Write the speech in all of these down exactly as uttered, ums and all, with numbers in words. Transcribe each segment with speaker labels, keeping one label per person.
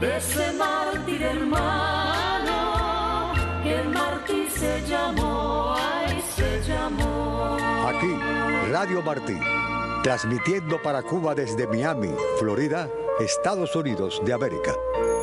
Speaker 1: de ese mártir hermano, que el mártir se llamó, ay, se llamó.
Speaker 2: Aquí, Radio Martí, transmitiendo para Cuba desde Miami, Florida, Estados Unidos de América.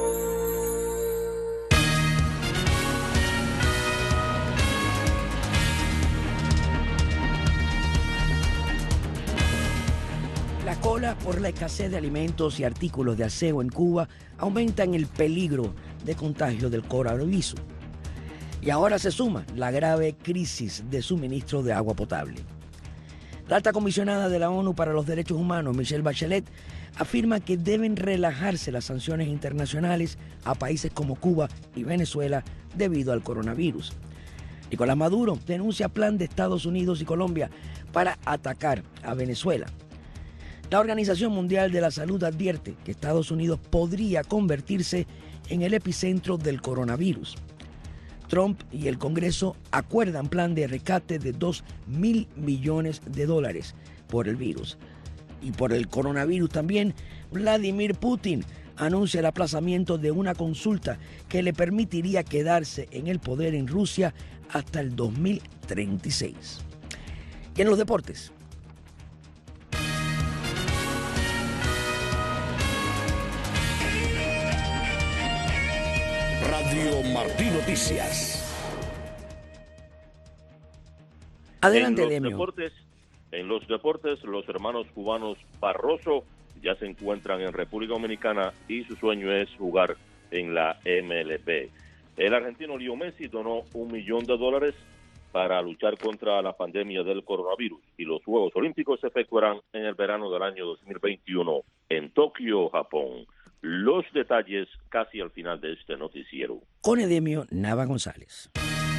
Speaker 3: Las colas por la escasez de alimentos y artículos de aseo en Cuba aumentan el peligro de contagio del coronavirus. Y ahora se suma la grave crisis de suministro de agua potable. La alta comisionada de la ONU para los Derechos Humanos, Michelle Bachelet, afirma que deben relajarse las sanciones internacionales a países como Cuba y Venezuela debido al coronavirus. Nicolás Maduro denuncia plan de Estados Unidos y Colombia para atacar a Venezuela. La Organización Mundial de la Salud advierte que Estados Unidos podría convertirse en el epicentro del coronavirus. Trump y el Congreso acuerdan plan de rescate de dos mil millones de dólares por el virus. Y por el coronavirus también, Vladimir Putin anuncia el aplazamiento de una consulta que le permitiría quedarse en el poder en Rusia hasta el dos mil treinta y seis. Y en los deportes.
Speaker 4: Radio Martí Noticias.
Speaker 3: Adelante,
Speaker 5: en los
Speaker 3: Demio.
Speaker 5: Deportes, en los deportes, los hermanos cubanos Barroso ya se encuentran en República Dominicana y su sueño es jugar en la M L B. El argentino Leo Messi donó un millón de dólares para luchar contra la pandemia del coronavirus y los Juegos Olímpicos se efectuarán en el verano del año dos mil veintiuno en Tokio, Japón. Los detalles casi al final de este noticiero.
Speaker 3: Con Edemio Nava González.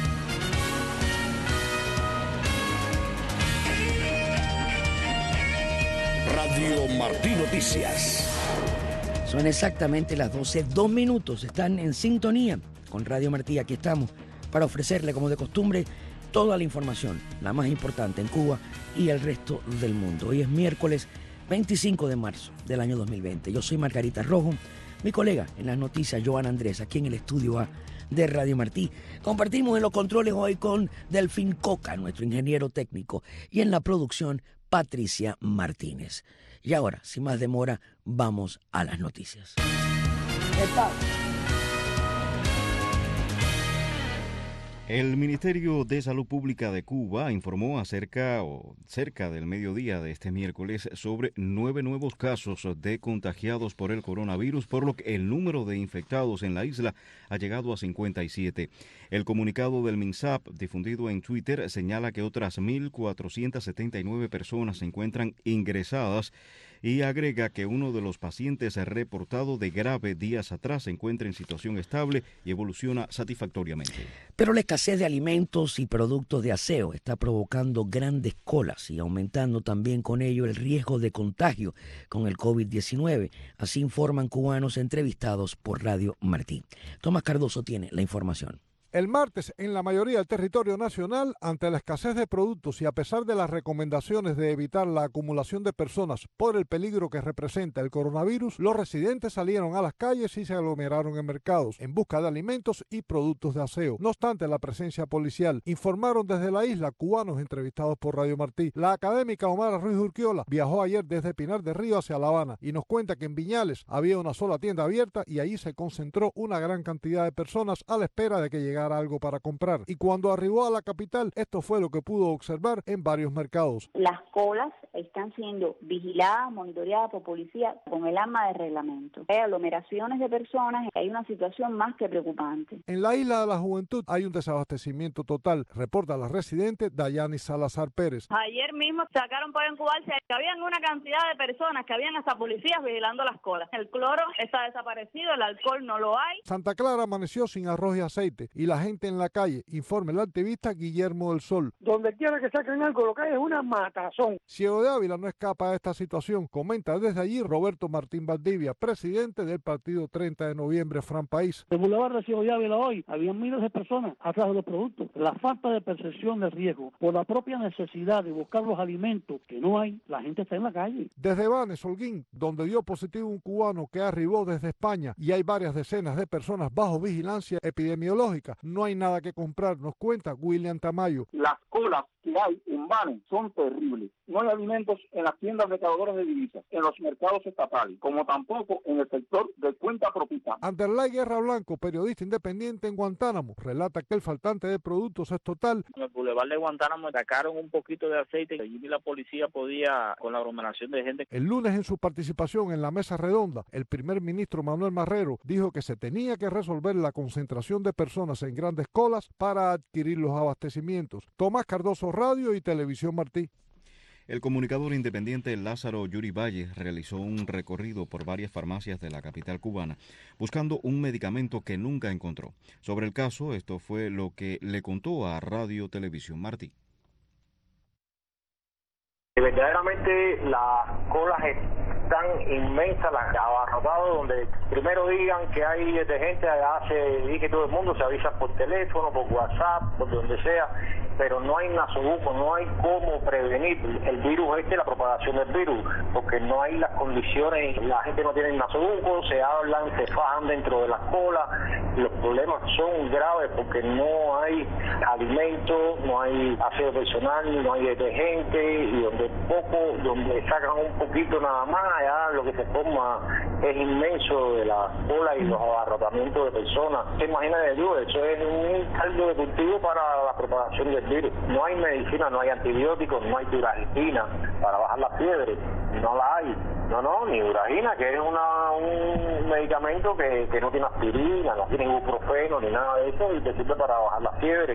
Speaker 4: Radio Martí Noticias.
Speaker 3: Son exactamente las doce, dos minutos. Están en sintonía con Radio Martí. Aquí estamos para ofrecerle, como de costumbre, toda la información, la más importante en Cuba y el resto del mundo. Hoy es miércoles veinticinco de marzo del año dos mil veinte. Yo soy Margarita Rojo, mi colega en las noticias, Joan Andrés, aquí en el estudio A de Radio Martí. Compartimos en los controles hoy con Delfín Coca, nuestro ingeniero técnico, y en la producción, Patricia Martínez. Y ahora, sin más demora, vamos a las noticias. ¿Qué tal?
Speaker 6: El Ministerio de Salud Pública de Cuba informó acerca o cerca del mediodía de este miércoles sobre nueve nuevos casos de contagiados por el coronavirus, por lo que el número de infectados en la isla ha llegado a cincuenta y siete. El comunicado del MINSAP, difundido en Twitter, señala que otras mil cuatrocientas setenta y nueve personas se encuentran ingresadas y agrega que uno de los pacientes reportado de grave días atrás se encuentra en situación estable y evoluciona satisfactoriamente.
Speaker 3: Pero la escasez de alimentos y productos de aseo está provocando grandes colas y aumentando también con ello el riesgo de contagio con el COVID diecinueve. Así informan cubanos entrevistados por Radio Martí. Tomás Cardoso tiene la información.
Speaker 7: El martes, en la mayoría del territorio nacional, ante la escasez de productos y a pesar de las recomendaciones de evitar la acumulación de personas por el peligro que representa el coronavirus, los residentes salieron a las calles y se aglomeraron en mercados en busca de alimentos y productos de aseo. No obstante la presencia policial, informaron desde la isla cubanos entrevistados por Radio Martí. La académica Omara Ruiz Urquiola viajó ayer desde Pinar del Río hacia La Habana y nos cuenta que en Viñales había una sola tienda abierta y allí se concentró una gran cantidad de personas a la espera de que llegara algo para comprar. Y cuando arribó a la capital, esto fue lo que pudo observar en varios mercados.
Speaker 8: Las colas están siendo vigiladas, monitoreadas por policía con el arma de reglamento. Hay aglomeraciones de personas, hay una situación más que preocupante.
Speaker 7: En la isla de la Juventud hay un desabastecimiento total, reporta la residente Dayani Salazar Pérez.
Speaker 9: Ayer mismo sacaron para incubarse que habían una cantidad de personas, que habían hasta policías vigilando las colas. El cloro está desaparecido, el alcohol no lo hay.
Speaker 7: Santa Clara amaneció sin arroz y aceite y la gente en la calle, informa el activista Guillermo del Sol.
Speaker 10: Donde quiera que saquen algo, lo que hay es una matazón.
Speaker 7: Ciego de Ávila no escapa de esta situación, comenta desde allí Roberto Martín Valdivia, presidente del partido treinta de noviembre Fran País.
Speaker 10: El Boulevard de Ciego de Ávila hoy, había miles de personas atrás de los productos. La falta de percepción del riesgo, por la propia necesidad de buscar los alimentos que no hay, la gente está en la calle.
Speaker 7: Desde Banes, Holguín, donde dio positivo un cubano que arribó desde España y hay varias decenas de personas bajo vigilancia epidemiológica, no hay nada que comprar, nos cuenta William Tamayo.
Speaker 11: Las colas que hay en Banes son terribles. No hay alimentos en las tiendas recaudadores de divisas, en los mercados estatales, como tampoco en el sector de cuenta propia.
Speaker 7: Anderlay Guerra Blanco, periodista independiente en Guantánamo, relata que el faltante de productos es total.
Speaker 12: En el Boulevard de Guantánamo sacaron un poquito de aceite y allí la policía podía, con la aglomeración de gente.
Speaker 7: El lunes, en su participación en la mesa redonda, el primer ministro Manuel Marrero dijo que se tenía que resolver la concentración de personas en grandes colas para adquirir los abastecimientos. Tomás Cardoso, Radio y Televisión Martí.
Speaker 6: El comunicador independiente Lázaro Yuri Valle realizó un recorrido por varias farmacias de la capital cubana buscando un medicamento que nunca encontró. Sobre el caso, esto fue lo que le contó a Radio Televisión Martí.
Speaker 11: Verdaderamente las colas están inmensas, las abarrotadas, donde primero digan que hay de gente, hace, dice todo el mundo se avisa por teléfono, por WhatsApp, por donde sea, pero no hay nasobuco, no hay cómo prevenir el virus este, la propagación del virus, porque no hay las condiciones, la gente no tiene nasobuco, se hablan, se fajan dentro de las colas, los problemas son graves porque no hay alimento, no hay aseo personal, no hay detergente, y donde poco, donde sacan un poquito nada más, allá lo que se forma es inmenso de la cola y los abarrotamientos de personas. ¿Se imagina de Dios? Eso es un caldo de cultivo para la propagación del virus. No hay medicina, no hay antibióticos, no hay duragina para bajar la fiebre, no la hay. No, no, ni duragina, que es una, un medicamento que, que no tiene aspirina, no tiene ibuprofeno, ni nada de eso, y te sirve para bajar la fiebre.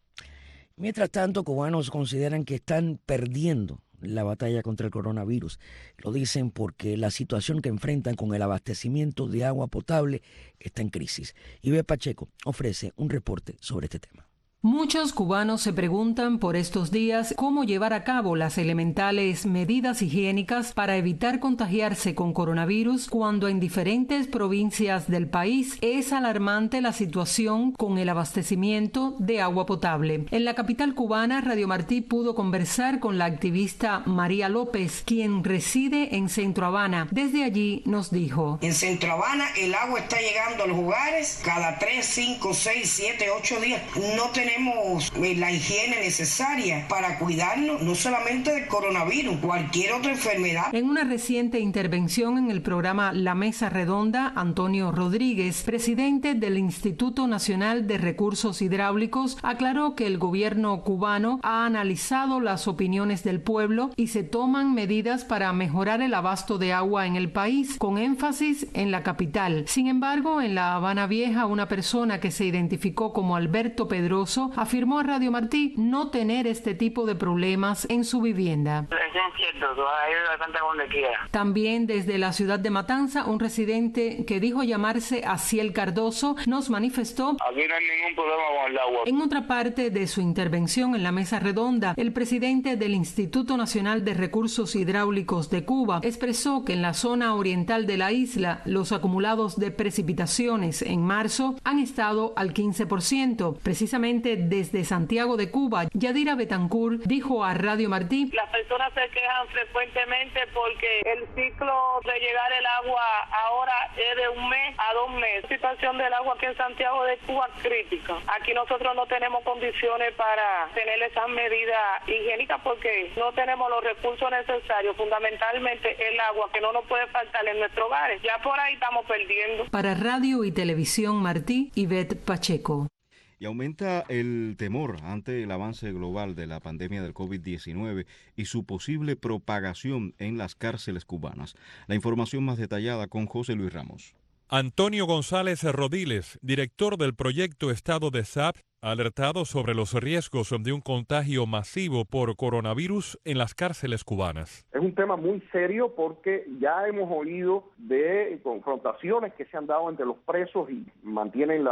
Speaker 3: Mientras tanto, cubanos consideran que están perdiendo la batalla contra el coronavirus. Lo dicen porque la situación que enfrentan con el abastecimiento de agua potable está en crisis. Ibe Pacheco ofrece un reporte sobre este tema.
Speaker 13: Muchos cubanos se preguntan por estos días cómo llevar a cabo las elementales medidas higiénicas para evitar contagiarse con coronavirus cuando en diferentes provincias del país es alarmante la situación con el abastecimiento de agua potable. En la capital cubana, Radio Martí pudo conversar con la activista María López, quien reside en Centro Habana. Desde allí nos dijo:
Speaker 14: en Centro Habana el agua está llegando a los hogares cada tres, cinco, seis, siete, ocho días. No tenemos tenemos la higiene necesaria para cuidarnos no solamente del coronavirus, cualquier otra enfermedad.
Speaker 13: En una reciente intervención en el programa La Mesa Redonda, Antonio Rodríguez, presidente del Instituto Nacional de Recursos Hidráulicos, aclaró que el gobierno cubano ha analizado las opiniones del pueblo y se toman medidas para mejorar el abasto de agua en el país, con énfasis en la capital. Sin embargo, en La Habana Vieja, una persona que se identificó como Alberto Pedroso afirmó a Radio Martí no tener este tipo de problemas en su vivienda.
Speaker 12: Es cierto, hay bastante donde quiera.
Speaker 13: También desde la ciudad de Matanza, un residente que dijo llamarse Aciel Cardoso nos manifestó:
Speaker 12: aquí no hay ningún problema con el agua.
Speaker 13: En otra parte de su intervención en la mesa redonda, el presidente del Instituto Nacional de Recursos Hidráulicos de Cuba expresó que en la zona oriental de la isla los acumulados de precipitaciones en marzo han estado al quince por ciento. Precisamente desde Santiago de Cuba, Yadira Betancourt dijo a Radio Martí:
Speaker 9: las personas se quejan frecuentemente porque el ciclo de llegar el agua ahora es de un mes a dos meses. La situación del agua aquí en Santiago de Cuba es crítica. Aquí nosotros no tenemos condiciones para tener esas medidas higiénicas porque no tenemos los recursos necesarios, fundamentalmente el agua, que no nos puede faltar en nuestros hogares. Ya por ahí estamos perdiendo.
Speaker 13: Para Radio y Televisión Martí, Ivette Pacheco.
Speaker 6: Y aumenta el temor ante el avance global de la pandemia del COVID diecinueve y su posible propagación en las cárceles cubanas. La información más detallada con José Luis Ramos.
Speaker 15: Antonio González Rodiles, director del proyecto Estado de S A P, ha alertado sobre los riesgos de un contagio masivo por coronavirus en las cárceles cubanas.
Speaker 16: Es un tema muy serio porque ya hemos oído de confrontaciones que se han dado entre los presos y mantienen la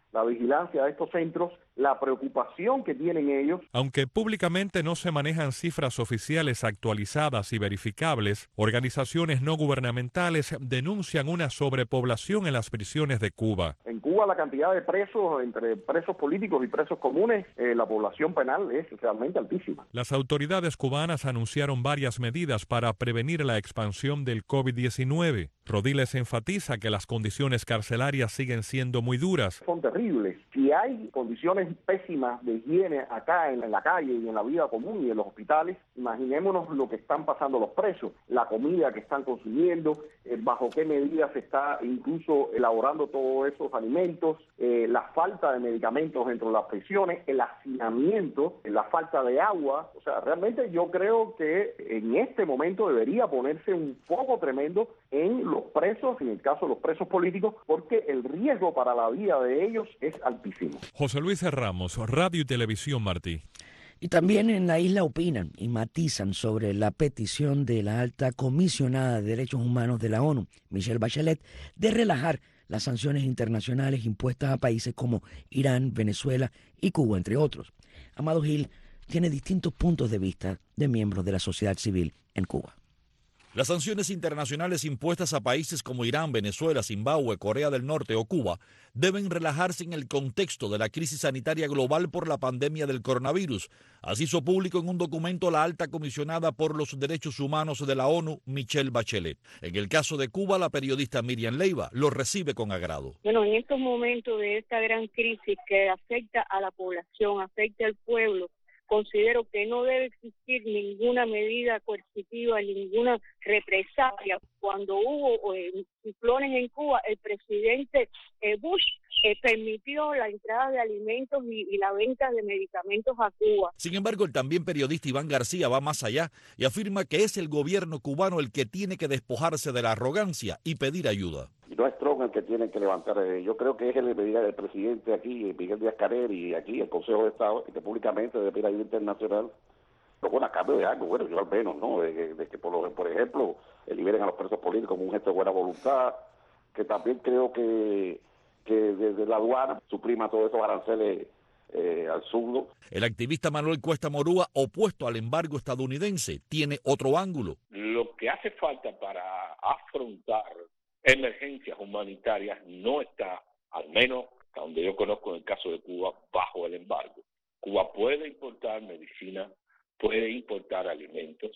Speaker 16: la vigilancia de estos centros, la preocupación que tienen ellos.
Speaker 15: Aunque públicamente no se manejan cifras oficiales actualizadas y verificables, organizaciones no gubernamentales denuncian una sobrepoblación en las prisiones de Cuba.
Speaker 16: En Cuba la cantidad de presos, entre presos políticos y presos comunes, eh, la población penal es realmente altísima.
Speaker 15: Las autoridades cubanas anunciaron varias medidas para prevenir la expansión del COVID diecinueve. Rodiles enfatiza que las condiciones carcelarias siguen siendo muy duras.
Speaker 16: Son terribles. Si hay condiciones pésimas de higiene acá en, en la calle y en la vida común y en los hospitales, imaginémonos lo que están pasando los presos, la comida que están consumiendo, eh, bajo qué medidas se está incluso elaborando todos esos alimentos, eh, la falta de medicamentos dentro de las prisiones, el hacinamiento, la falta de agua. O sea, realmente yo creo que en este momento debería ponerse un foco tremendo en los presos, en el caso de los presos políticos, porque el riesgo para la vida de ellos es altísimo.
Speaker 15: José Luis Ramos, Radio y Televisión Martí.
Speaker 3: Y también en la isla opinan y matizan sobre la petición de la alta comisionada de Derechos Humanos de la ONU, Michelle Bachelet, de relajar las sanciones internacionales impuestas a países como Irán, Venezuela y Cuba, entre otros. Amado Gil tiene distintos puntos de vista de miembros de la sociedad civil en Cuba.
Speaker 17: Las sanciones internacionales impuestas a países como Irán, Venezuela, Zimbabue, Corea del Norte o Cuba deben relajarse en el contexto de la crisis sanitaria global por la pandemia del coronavirus. Así hizo público en un documento la alta comisionada por los derechos humanos de la ONU, Michelle Bachelet. En el caso de Cuba, la periodista Miriam Leiva lo recibe con agrado.
Speaker 18: Bueno, en estos momentos de esta gran crisis que afecta a la población, afecta al pueblo, considero que no debe existir ninguna medida coercitiva, ninguna represalia. Cuando hubo eh, ciclones en Cuba, el presidente eh, Bush eh, permitió la entrada de alimentos y, y la venta de medicamentos a Cuba.
Speaker 17: Sin embargo, el también periodista Iván García va más allá y afirma que es el gobierno cubano el que tiene que despojarse de la arrogancia y pedir ayuda.
Speaker 19: Y no es Trump el que tiene que levantar. Eh, yo creo que es el, el presidente aquí, Miguel Díaz-Canel, y aquí el Consejo de Estado, que públicamente debe pedir ayuda internacional, pero bueno, a cambio de algo, bueno, yo al menos, ¿no? De, de que, por, lo, por ejemplo, liberen a los presos políticos como un gesto de buena voluntad, que también creo que, que desde la aduana suprima todos esos aranceles eh, al surdo.
Speaker 17: El activista Manuel Cuesta Morúa, opuesto al embargo estadounidense, tiene otro ángulo.
Speaker 20: Lo que hace falta para afrontar emergencias humanitarias no está, al menos a donde yo conozco en el caso de Cuba, bajo el embargo. Cuba puede importar medicina, puede importar alimentos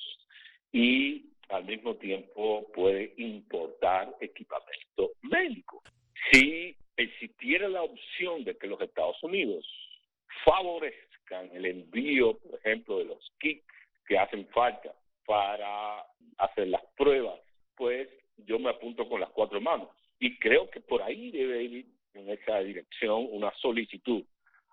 Speaker 20: y al mismo tiempo puede importar equipamiento médico. Si existiera la opción de que los Estados Unidos favorezcan el envío, por ejemplo, de los kits que hacen falta para hacer las pruebas, pues yo me apunto con las cuatro manos. Y creo que por ahí debe ir en esa dirección una solicitud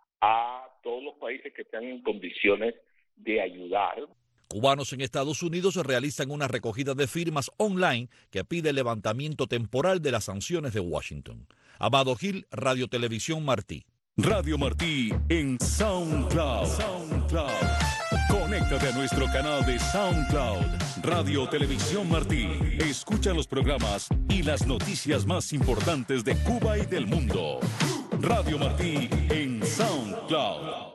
Speaker 20: a todos los países que están en condiciones de ayudar.
Speaker 17: Cubanos en Estados Unidos realizan una recogida de firmas online que pide el levantamiento temporal de las sanciones de Washington. Amado Gil, Radio Televisión Martí.
Speaker 4: Radio Martí en SoundCloud. SoundCloud. Conéctate a nuestro canal de SoundCloud, Radio Televisión Martí. Escucha los programas y las noticias más importantes de Cuba y del mundo. Radio Martí en SoundCloud.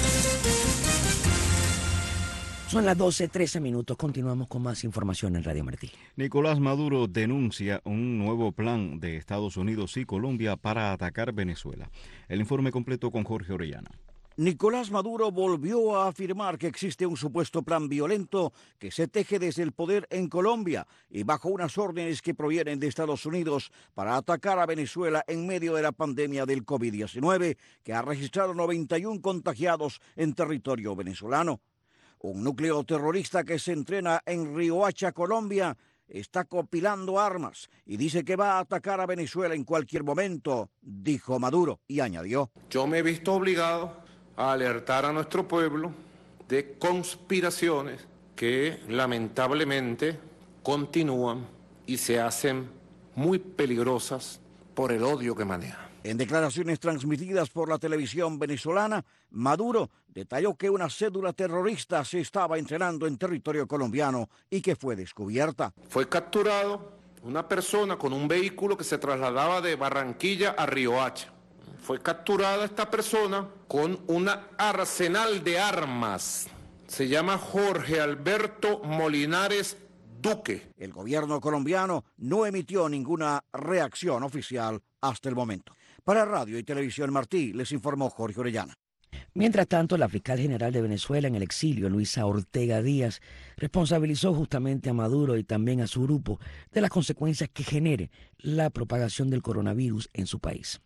Speaker 3: Son las doce, trece minutos. Continuamos con más información en Radio Martí.
Speaker 6: Nicolás Maduro denuncia un nuevo plan de Estados Unidos y Colombia para atacar Venezuela. El informe completo con Jorge Orellana.
Speaker 21: Nicolás Maduro volvió a afirmar que existe un supuesto plan violento que se teje desde el poder en Colombia y bajo unas órdenes que provienen de Estados Unidos para atacar a Venezuela en medio de la pandemia del COVID diecinueve, que ha registrado noventa y uno contagiados en territorio venezolano. Un núcleo terrorista que se entrena en Riohacha, Colombia, está compilando armas y dice que va a atacar a Venezuela en cualquier momento, dijo Maduro, y añadió:
Speaker 22: Yo me he visto obligado a alertar a nuestro pueblo de conspiraciones que lamentablemente continúan y se hacen muy peligrosas por el odio que manejan.
Speaker 21: En declaraciones transmitidas por la televisión venezolana, Maduro detalló que una cédula terrorista se estaba entrenando en territorio colombiano y que fue descubierta.
Speaker 22: Fue capturado una persona con un vehículo que se trasladaba de Barranquilla a Riohacha. fue capturada esta persona con un arsenal de armas. Se llama Jorge Alberto Molinares Duque.
Speaker 21: El gobierno colombiano no emitió ninguna reacción oficial hasta el momento. Para Radio y Televisión Martí, les informó Jorge Orellana.
Speaker 3: Mientras tanto, la fiscal general de Venezuela en el exilio, Luisa Ortega Díaz, responsabilizó justamente a Maduro y también a su grupo de las consecuencias que genere la propagación del coronavirus en su país.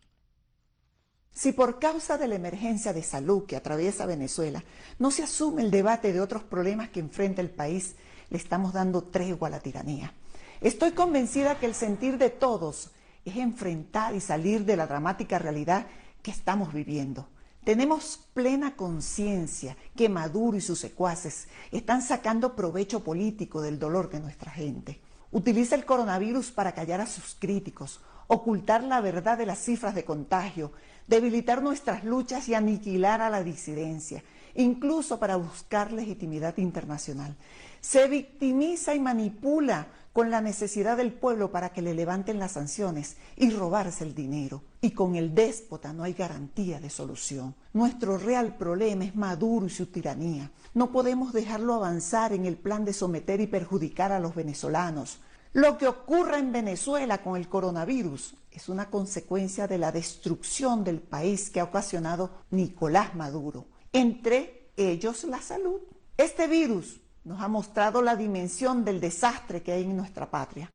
Speaker 1: Si por causa de la emergencia de salud que atraviesa Venezuela no se asume el debate de otros problemas que enfrenta el país, le estamos dando tregua a la tiranía. Estoy convencida que el sentir de todos es enfrentar y salir de la dramática realidad que estamos viviendo. Tenemos plena conciencia que Maduro y sus secuaces están sacando provecho político del dolor de nuestra gente. Utiliza el coronavirus para callar a sus críticos, ocultar la verdad de las cifras de contagio, debilitar nuestras luchas y aniquilar a la disidencia, incluso para buscar legitimidad internacional. Se victimiza y manipula con la necesidad del pueblo para que le levanten las sanciones y robarse el dinero. Y con el déspota no hay garantía de solución. Nuestro real problema es Maduro y su tiranía. No podemos dejarlo avanzar en el plan de someter y perjudicar a los venezolanos. Lo que ocurre en Venezuela con el coronavirus es una consecuencia de la destrucción del país que ha ocasionado Nicolás Maduro, entre ellos la salud. Este virus nos ha mostrado la dimensión del desastre que hay en nuestra patria.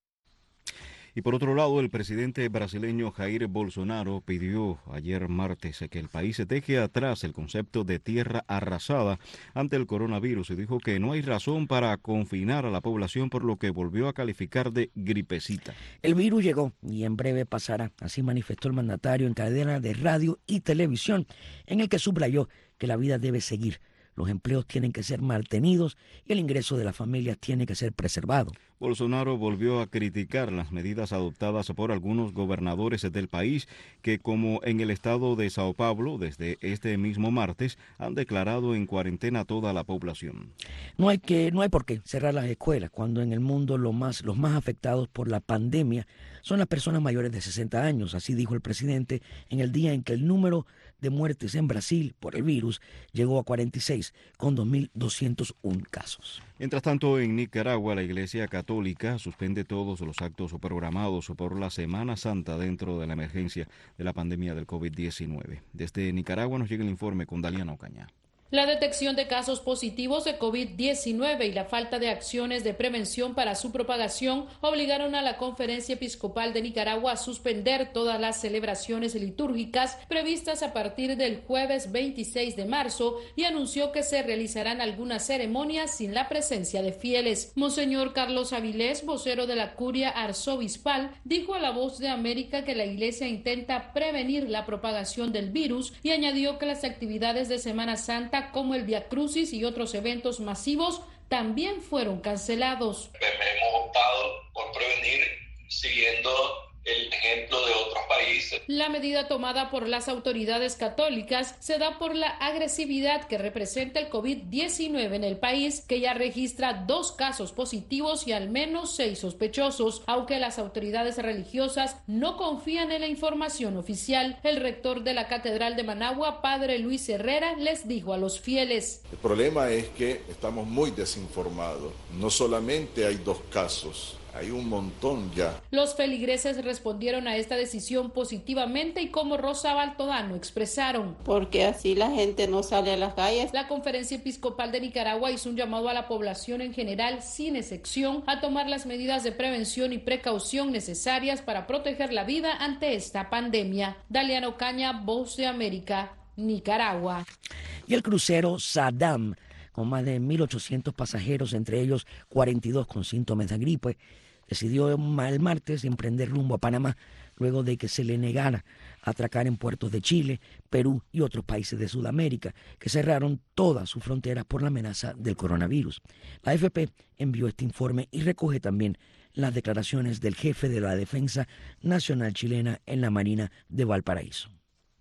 Speaker 6: Y por otro lado, el presidente brasileño Jair Bolsonaro pidió ayer martes que el país se deje atrás el concepto de tierra arrasada ante el coronavirus y dijo que no hay razón para confinar a la población, por lo que volvió a calificar de gripecita.
Speaker 3: El virus llegó y en breve pasará, así manifestó el mandatario en cadena de radio y televisión, en el que subrayó que la vida debe seguir. Los empleos tienen que ser mantenidos y el ingreso de las familias tiene que ser preservado.
Speaker 6: Bolsonaro volvió a criticar las medidas adoptadas por algunos gobernadores del país que, como en el estado de Sao Paulo, desde este mismo martes, han declarado en cuarentena a toda la población.
Speaker 3: No hay que, no hay por qué cerrar las escuelas cuando en el mundo lo más, los más afectados por la pandemia son las personas mayores de sesenta años, así dijo el presidente en el día en que el número de muertes en Brasil por el virus llegó a cuarenta y seis, con dos mil doscientos uno casos.
Speaker 6: Mientras tanto, en Nicaragua, la Iglesia Católica suspende todos los actos programados por la Semana Santa dentro de la emergencia de la pandemia del COVID diecinueve. Desde Nicaragua nos llega el informe con Daliana Ocaña.
Speaker 2: La detección de casos positivos de COVID diecinueve y la falta de acciones de prevención para su propagación obligaron a la Conferencia Episcopal de Nicaragua a suspender todas las celebraciones litúrgicas previstas a partir del jueves veintiséis de marzo y anunció que se realizarán algunas ceremonias sin la presencia de fieles. Monseñor Carlos Avilés, vocero de la Curia Arzobispal, dijo a La Voz de América que la Iglesia intenta prevenir la propagación del virus y añadió que las actividades de Semana Santa como el Vía Crucis y otros eventos masivos también fueron cancelados.
Speaker 23: Hemos optado por prevenir siguiendo el ejemplo de otros países.
Speaker 2: La medida tomada por las autoridades católicas se da por la agresividad que representa el COVID diecinueve en el país, que ya registra dos casos positivos y al menos seis sospechosos. Aunque las autoridades religiosas no confían en la información oficial, el rector de la Catedral de Managua, padre Luis Herrera, les dijo a los fieles:
Speaker 24: el problema es que estamos muy desinformados. No solamente hay dos casos, hay un montón ya.
Speaker 2: Los feligreses respondieron a esta decisión positivamente y, como Rosa Baltodano expresaron,
Speaker 25: porque así la gente no sale a las calles.
Speaker 2: La Conferencia Episcopal de Nicaragua hizo un llamado a la población en general, sin excepción, a tomar las medidas de prevención y precaución necesarias para proteger la vida ante esta pandemia. Daliana Ocaña, Voz de América, Nicaragua.
Speaker 3: Y el crucero Saddam, con más de mil ochocientos pasajeros, entre ellos cuarenta y dos con síntomas de gripe, decidió el martes emprender rumbo a Panamá luego de que se le negara atracar en puertos de Chile, Perú y otros países de Sudamérica, que cerraron todas sus fronteras por la amenaza del coronavirus. La A F P envió este informe y recoge también las declaraciones del jefe de la Defensa Nacional chilena en la Marina de Valparaíso.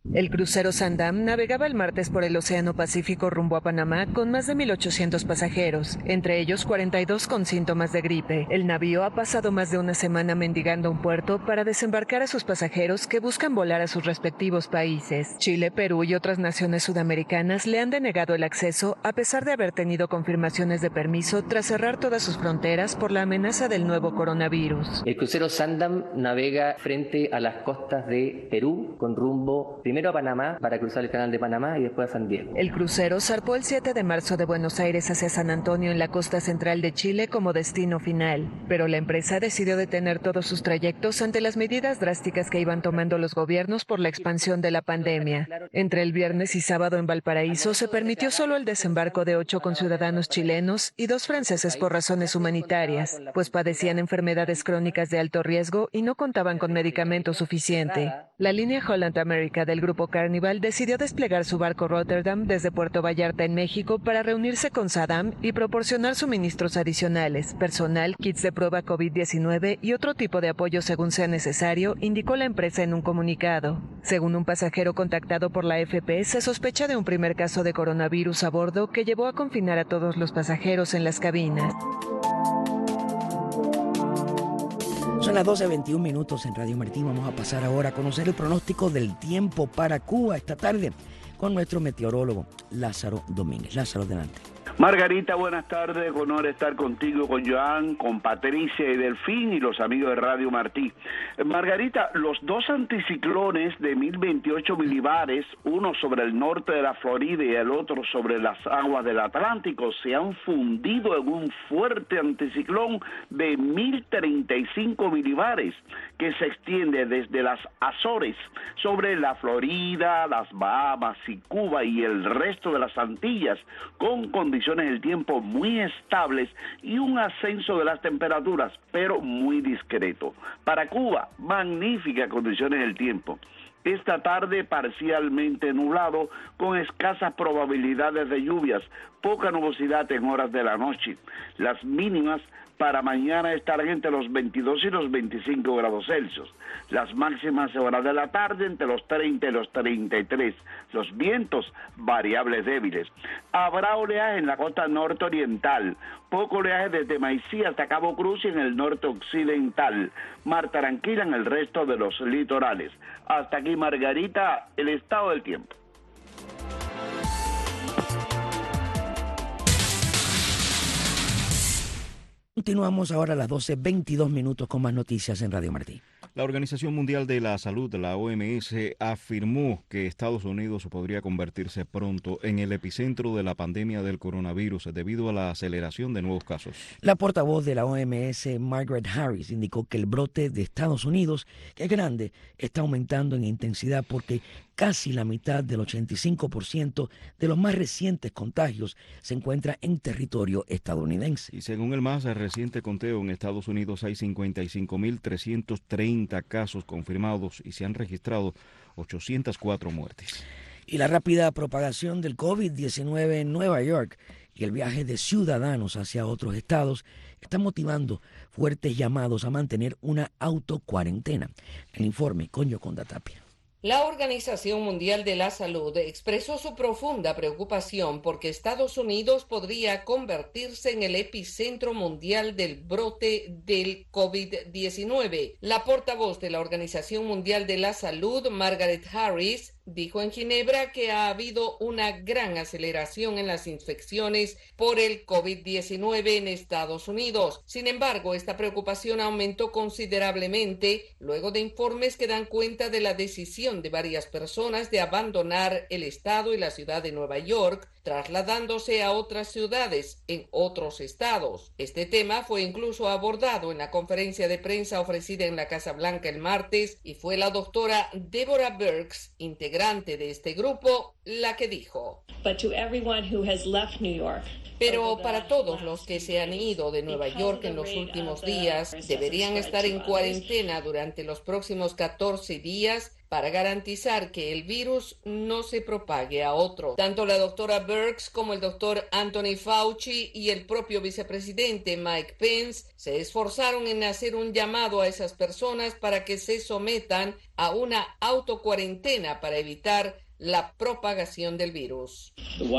Speaker 5: El crucero Sandam navegaba el martes por el Océano Pacífico rumbo a Panamá con más de mil ochocientos pasajeros, entre ellos cuarenta y dos con síntomas de gripe. El navío ha pasado más de una semana mendigando un puerto para desembarcar a sus pasajeros que buscan volar a sus respectivos países. Chile, Perú y otras naciones sudamericanas le han denegado el acceso a pesar de haber tenido confirmaciones de permiso tras cerrar todas sus fronteras por la amenaza del nuevo coronavirus.
Speaker 7: El crucero Sandam navega frente a las costas de Perú con rumbo primero a Panamá para cruzar el canal de Panamá y después a San Diego.
Speaker 5: El crucero zarpó el siete de marzo de Buenos Aires hacia San Antonio en la costa central de Chile como destino final, pero la empresa decidió detener todos sus trayectos ante las medidas drásticas que iban tomando los gobiernos por la expansión de la pandemia. Entre el viernes y sábado en Valparaíso se permitió solo el desembarco de ocho conciudadanos chilenos y dos franceses por razones humanitarias, pues padecían enfermedades crónicas de alto riesgo y no contaban con medicamento suficiente. La línea Holland America del grupo Carnival decidió desplegar su barco Rotterdam desde Puerto Vallarta en México para reunirse con Saddam y proporcionar suministros adicionales, personal, kits de prueba COVID diecinueve y otro tipo de apoyo según sea necesario, indicó la empresa en un comunicado. Según un pasajero contactado por la A F P, se sospecha de un primer caso de coronavirus a bordo que llevó a confinar a todos los pasajeros en las cabinas.
Speaker 3: Son las doce veintiún minutos en Radio Martí. Vamos a pasar ahora a conocer el pronóstico del tiempo para Cuba esta tarde con nuestro meteorólogo Lázaro Domínguez. Lázaro, adelante.
Speaker 8: Margarita, buenas tardes, honor estar contigo, con Joan, con Patricia y Delfín y los amigos de Radio Martí. Margarita, los dos anticiclones de mil veintiocho milibares, uno sobre el norte de la Florida y el otro sobre las aguas del Atlántico, se han fundido en un fuerte anticiclón de mil treinta y cinco milibares que se extiende desde las Azores sobre la Florida, las Bahamas y Cuba y el resto de las Antillas, con condiciones del tiempo muy estables y un ascenso de las temperaturas, pero muy discreto. Para Cuba, magníficas condiciones del tiempo. Esta tarde parcialmente nublado, con escasas probabilidades de lluvias, poca nubosidad en horas de la noche. Las mínimas para mañana estarán entre los veintidós y los veinticinco grados Celsius. Las máximas horas de la tarde entre los treinta y los treinta y tres. Los vientos variables débiles. Habrá oleaje en la costa norte oriental. Poco oleaje desde Maicí hasta Cabo Cruz y en el norte occidental. Mar tranquila en el resto de los litorales. Hasta aquí, Margarita, el estado del tiempo.
Speaker 3: Continuamos ahora a las doce veintidós minutos con más noticias en Radio Martí.
Speaker 6: La Organización Mundial de la Salud, la O M S, afirmó que Estados Unidos podría convertirse pronto en el epicentro de la pandemia del coronavirus debido a la aceleración de nuevos casos.
Speaker 3: La portavoz de la O M S, Margaret Harris, indicó que el brote de Estados Unidos, que es grande, está aumentando en intensidad porque casi la mitad del ochenta y cinco por ciento de los más recientes contagios se encuentra en territorio estadounidense.
Speaker 6: Y según el más reciente conteo, en Estados Unidos hay cincuenta y cinco mil trescientos treinta casos confirmados y se han registrado ochocientas cuatro muertes.
Speaker 3: Y la rápida propagación del COVID diecinueve en Nueva York y el viaje de ciudadanos hacia otros estados está motivando fuertes llamados a mantener una autocuarentena. El informe con Yoconda Tapia.
Speaker 10: La Organización Mundial de la Salud expresó su profunda preocupación porque Estados Unidos podría convertirse en el epicentro mundial del brote del COVID diecinueve. La portavoz de la Organización Mundial de la Salud, Margaret Harris, dijo en Ginebra que ha habido una gran aceleración en las infecciones por el COVID diecinueve en Estados Unidos. Sin embargo, esta preocupación aumentó considerablemente luego de informes que dan cuenta de la decisión de varias personas de abandonar el estado y la ciudad de Nueva York, trasladándose a otras ciudades en otros estados. Este tema fue incluso abordado en la conferencia de prensa ofrecida en la Casa Blanca el martes y fue la doctora Deborah Birx, integrante de este grupo, la que dijo:
Speaker 11: But to everyone who has left New York,
Speaker 10: Pero para todos los que se han ido de Nueva York en los últimos días, deberían estar en cuarentena durante los próximos catorce días para garantizar que el virus no se propague a otro. Tanto la doctora Birx como el doctor Anthony Fauci y el propio vicepresidente Mike Pence se esforzaron en hacer un llamado a esas personas para que se sometan a una autocuarentena para evitar la propagación del virus.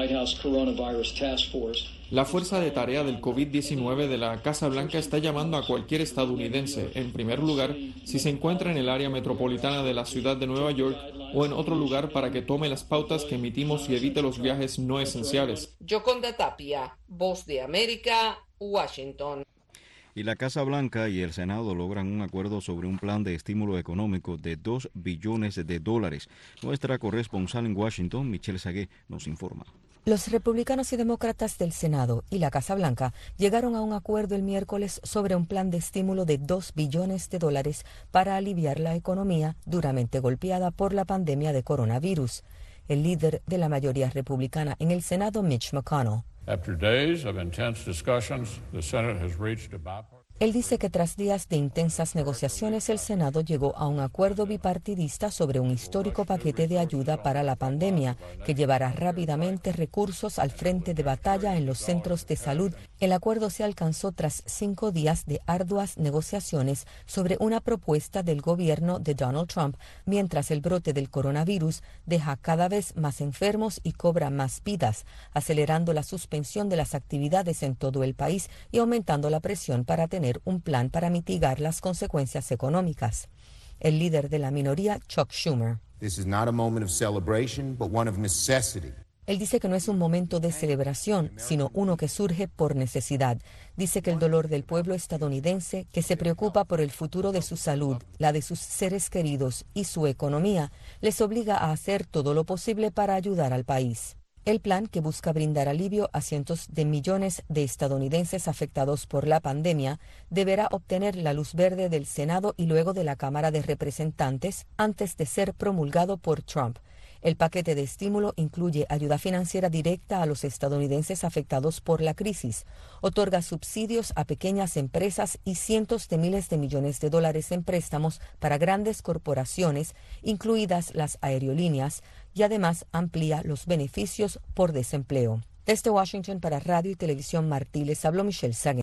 Speaker 9: La Fuerza de Tarea del COVID diecinueve de la Casa Blanca está llamando a cualquier estadounidense, en primer lugar, si se encuentra en el área metropolitana de la ciudad de Nueva York o en otro lugar, para que tome las pautas que emitimos y evite los viajes no esenciales.
Speaker 10: Yoconda Tapia, Voz de América, Washington.
Speaker 6: Y la Casa Blanca y el Senado logran un acuerdo sobre un plan de estímulo económico de dos billones de dólares. Nuestra corresponsal en Washington, Michelle Sagué, nos informa.
Speaker 12: Los republicanos y demócratas del Senado y la Casa Blanca llegaron a un acuerdo el miércoles sobre un plan de estímulo de dos billones de dólares para aliviar la economía duramente golpeada por la pandemia de coronavirus. El líder de la mayoría republicana en el Senado, Mitch McConnell.
Speaker 13: After days of intense discussions, the Senate has reached a bipartisan.
Speaker 12: Él dice que tras días de intensas negociaciones, el Senado llegó a un acuerdo bipartidista sobre un histórico paquete de ayuda para la pandemia que llevará rápidamente recursos al frente de batalla en los centros de salud. El acuerdo se alcanzó tras cinco días de arduas negociaciones sobre una propuesta del gobierno de Donald Trump, mientras el brote del coronavirus deja cada vez más enfermos y cobra más vidas, acelerando la suspensión de las actividades en todo el país y aumentando la presión para tener un plan para mitigar las consecuencias económicas. El líder de la minoría, Chuck Schumer.
Speaker 14: This is not a moment of celebration, but one of necessity.
Speaker 12: Él dice que no es un momento de celebración, sino uno que surge por necesidad. Dice que el dolor del pueblo estadounidense, que se preocupa por el futuro de su salud, la de sus seres queridos y su economía, les obliga a hacer todo lo posible para ayudar al país. El plan, que busca brindar alivio a cientos de millones de estadounidenses afectados por la pandemia, deberá obtener la luz verde del Senado y luego de la Cámara de Representantes antes de ser promulgado por Trump. El paquete de estímulo incluye ayuda financiera directa a los estadounidenses afectados por la crisis, otorga subsidios a pequeñas empresas y cientos de miles de millones de dólares en préstamos para grandes corporaciones, incluidas las aerolíneas, y además amplía los beneficios por desempleo. Desde Washington para Radio y Televisión Martí, les habló Michelle Sagué.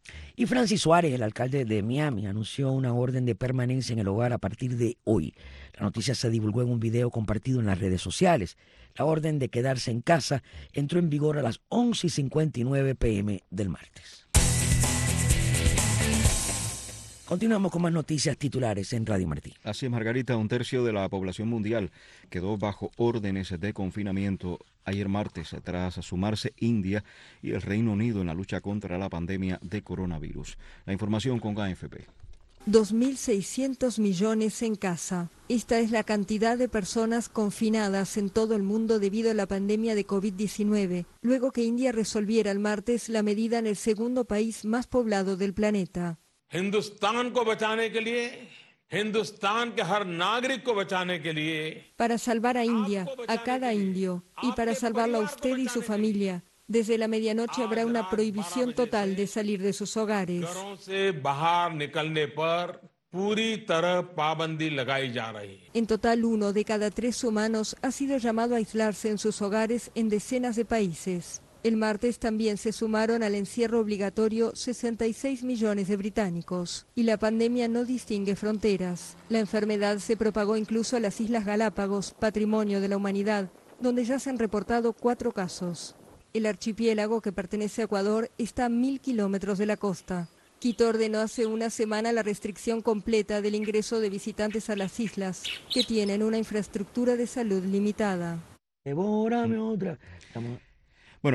Speaker 3: Y Francis Suárez, el alcalde de Miami, anunció una orden de permanencia en el hogar a partir de hoy. La noticia se divulgó en un video compartido en las redes sociales. La orden de quedarse en casa entró en vigor a las once y cincuenta y nueve pm del martes. Continuamos con más noticias titulares en Radio Martí.
Speaker 6: Así es, Margarita, un tercio de la población mundial quedó bajo órdenes de confinamiento ayer martes tras sumarse India y el Reino Unido en la lucha contra la pandemia de coronavirus. La información con A F P.
Speaker 16: dos mil seiscientos millones en casa. Esta es la cantidad de personas confinadas en todo el mundo debido a la pandemia de COVID diecinueve, luego que India resolviera el martes la medida en el segundo país más poblado del planeta. Para salvar a India, a cada indio, y para salvarlo a usted y su familia, desde la medianoche habrá una prohibición total de salir de sus hogares. En total, uno de cada tres humanos ha sido llamado a aislarse en sus hogares en decenas de países. El martes también se sumaron al encierro obligatorio sesenta y seis millones de británicos. Y la pandemia no distingue fronteras. La enfermedad se propagó incluso a las Islas Galápagos, patrimonio de la humanidad, donde ya se han reportado cuatro casos. El archipiélago, que pertenece a Ecuador, está a mil kilómetros de la costa. Quito ordenó hace una semana la restricción completa del ingreso de visitantes a las islas, que tienen una infraestructura de salud limitada.
Speaker 3: Devórame otra.
Speaker 6: Bueno,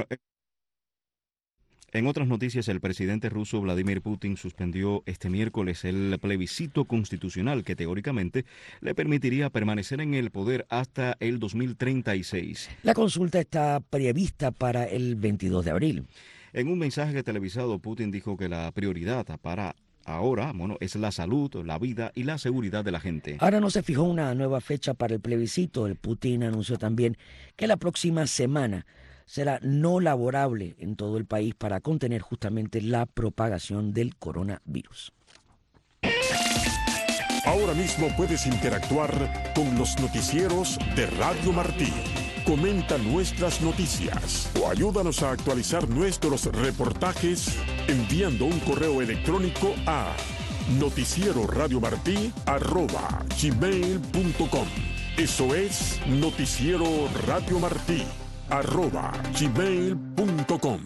Speaker 6: en otras noticias, el presidente ruso Vladimir Putin suspendió este miércoles el plebiscito constitucional que teóricamente le permitiría permanecer en el poder hasta el dos mil treinta y seis.
Speaker 3: La consulta está prevista para el veintidós de abril.
Speaker 6: En un mensaje televisado, Putin dijo que la prioridad para ahora, bueno, es la salud, la vida y la seguridad de la gente.
Speaker 3: Ahora no se fijó una nueva fecha para el plebiscito. El Putin anunció también que la próxima semana será no laborable en todo el país para contener justamente la propagación del coronavirus.
Speaker 15: Ahora mismo puedes interactuar con los noticieros de Radio Martí. Comenta nuestras noticias o ayúdanos a actualizar nuestros reportajes enviando un correo electrónico a noticieroradiomartí arroba gmail punto com. Eso es Noticiero Radio Martí arroba gmail punto com.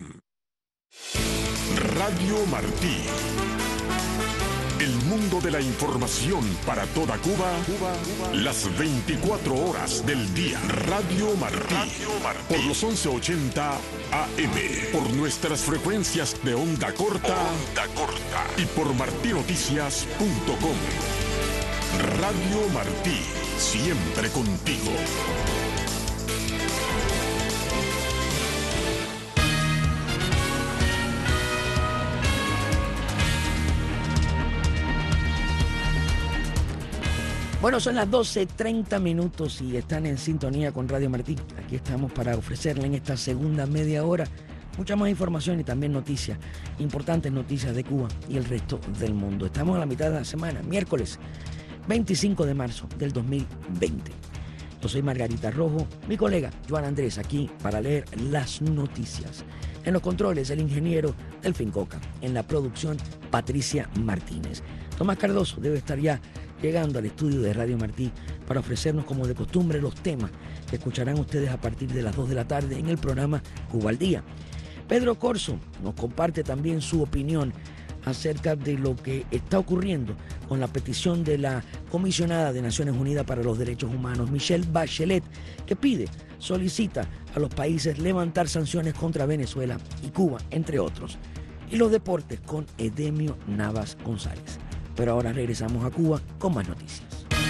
Speaker 15: Radio Martí. El mundo de la información para toda Cuba, Cuba, Cuba, las veinticuatro horas del día. Radio Martí. Radio Martí. Por los once ochenta A M. Por nuestras frecuencias de onda corta. Onda corta. Y por martinoticias punto com. Radio Martí. Siempre contigo.
Speaker 3: Bueno, son las doce treinta minutos y están en sintonía con Radio Martí. Aquí estamos para ofrecerle en esta segunda media hora mucha más información y también noticias, importantes noticias de Cuba y el resto del mundo. Estamos a la mitad de la semana, miércoles veinticinco de marzo del dos mil veinte. Yo soy Margarita Rojo, mi colega Joan Andrés aquí para leer las noticias. En los controles, el ingeniero Delfín Coca. En la producción, Patricia Martínez. Tomás Cardoso debe estar ya llegando al estudio de Radio Martí para ofrecernos, como de costumbre, los temas que escucharán ustedes a partir de las dos de la tarde en el programa Cuba al Día. Pedro Corso nos comparte también su opinión acerca de lo que está ocurriendo con la petición de la comisionada de Naciones Unidas para los Derechos Humanos, Michelle Bachelet, que pide, solicita a los países levantar sanciones contra Venezuela y Cuba, entre otros. Y los deportes con Edemio Navas González. Pero ahora regresamos a Cuba con más noticias.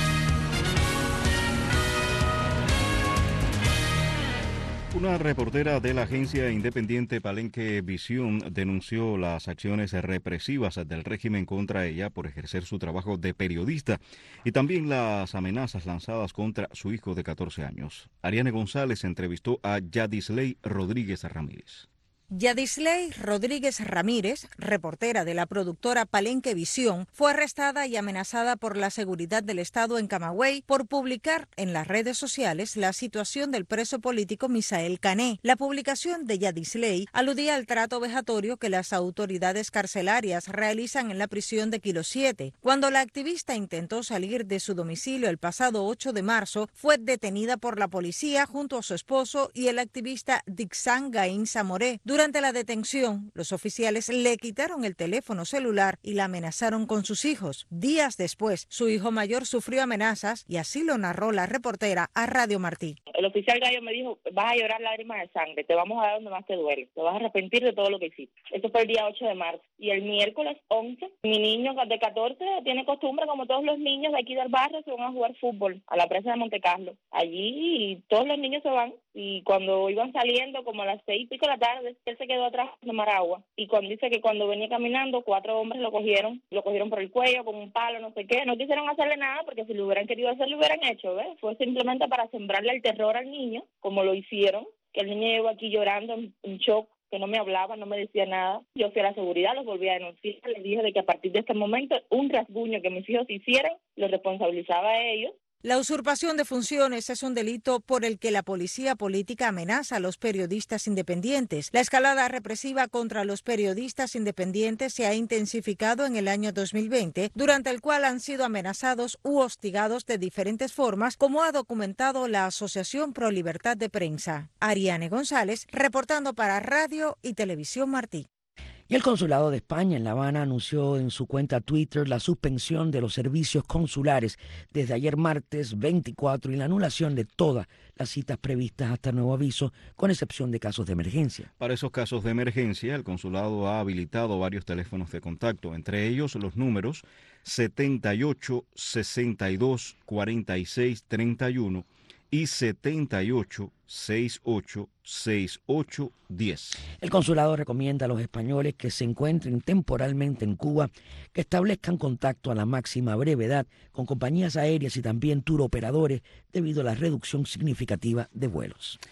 Speaker 6: Una reportera de la agencia independiente Palenque Visión denunció las acciones represivas del régimen contra ella por ejercer su trabajo de periodista y también las amenazas lanzadas contra su hijo de catorce años. Ariane González entrevistó a Yadisley Rodríguez Ramírez.
Speaker 17: Yadisley Rodríguez Ramírez, reportera de la productora Palenque Visión, fue arrestada y amenazada por la seguridad del Estado en Camagüey por publicar en las redes sociales la situación del preso político Misael Cané. La publicación de Yadisley aludía al trato vejatorio que las autoridades carcelarias realizan en la prisión de Kilo siete. Cuando la activista intentó salir de su domicilio el pasado ocho de marzo, fue detenida por la policía junto a su esposo y el activista Dixan Gaín Zamoré. Durante la detención, los oficiales le quitaron el teléfono celular y la amenazaron con sus hijos. Días después, su hijo mayor sufrió amenazas y así lo narró la reportera a Radio Martí.
Speaker 18: El oficial Gallo me dijo, vas a llorar lágrimas de sangre, te vamos a dar donde más te duele, te vas a arrepentir de todo lo que hiciste. Eso fue el día ocho de marzo. Y el miércoles once, mi niño de catorce tiene costumbre, como todos los niños de aquí del barrio, se van a jugar fútbol a la presa de Montecarlo. Allí todos los niños se van y cuando iban saliendo, como a las seis y pico de la tarde, él se quedó atrás de tomar agua. Y cuando dice que cuando venía caminando, cuatro hombres lo cogieron, lo cogieron por el cuello con un palo, no sé qué. No quisieron hacerle nada porque si lo hubieran querido hacer, lo hubieran hecho, ¿ves? Fue simplemente para sembrarle el terror al niño, como lo hicieron, que el niño llegó aquí llorando en, en shock, que no me hablaba, no me decía nada. Yo fui a la seguridad, los volví a denunciar, les dije de que a partir de este momento un rasguño que mis hijos hicieran, los responsabilizaba a ellos.
Speaker 17: La usurpación de funciones es un delito por el que la policía política amenaza a los periodistas independientes. La escalada represiva contra los periodistas independientes se ha intensificado en el año dos mil veinte, durante el cual han sido amenazados u hostigados de diferentes formas, como ha documentado la Asociación Pro Libertad de Prensa. Ariane González, reportando para Radio y Televisión Martí.
Speaker 3: Y el Consulado de España en La Habana anunció en su cuenta Twitter la suspensión de los servicios consulares desde ayer martes veinticuatro y la anulación de todas las citas previstas hasta nuevo aviso, con excepción de casos de emergencia.
Speaker 6: Para esos casos de emergencia, el consulado ha habilitado varios teléfonos de contacto, entre ellos los números setenta y ocho, sesenta y dos, cuarenta y seis, treinta y uno y setenta y ocho, sesenta y ocho, sesenta y ocho, diez.
Speaker 3: El consulado recomienda a los españoles que se encuentren temporalmente en Cuba que establezcan contacto a la máxima brevedad con compañías aéreas y también tour operadores debido a la reducción significativa de vuelos.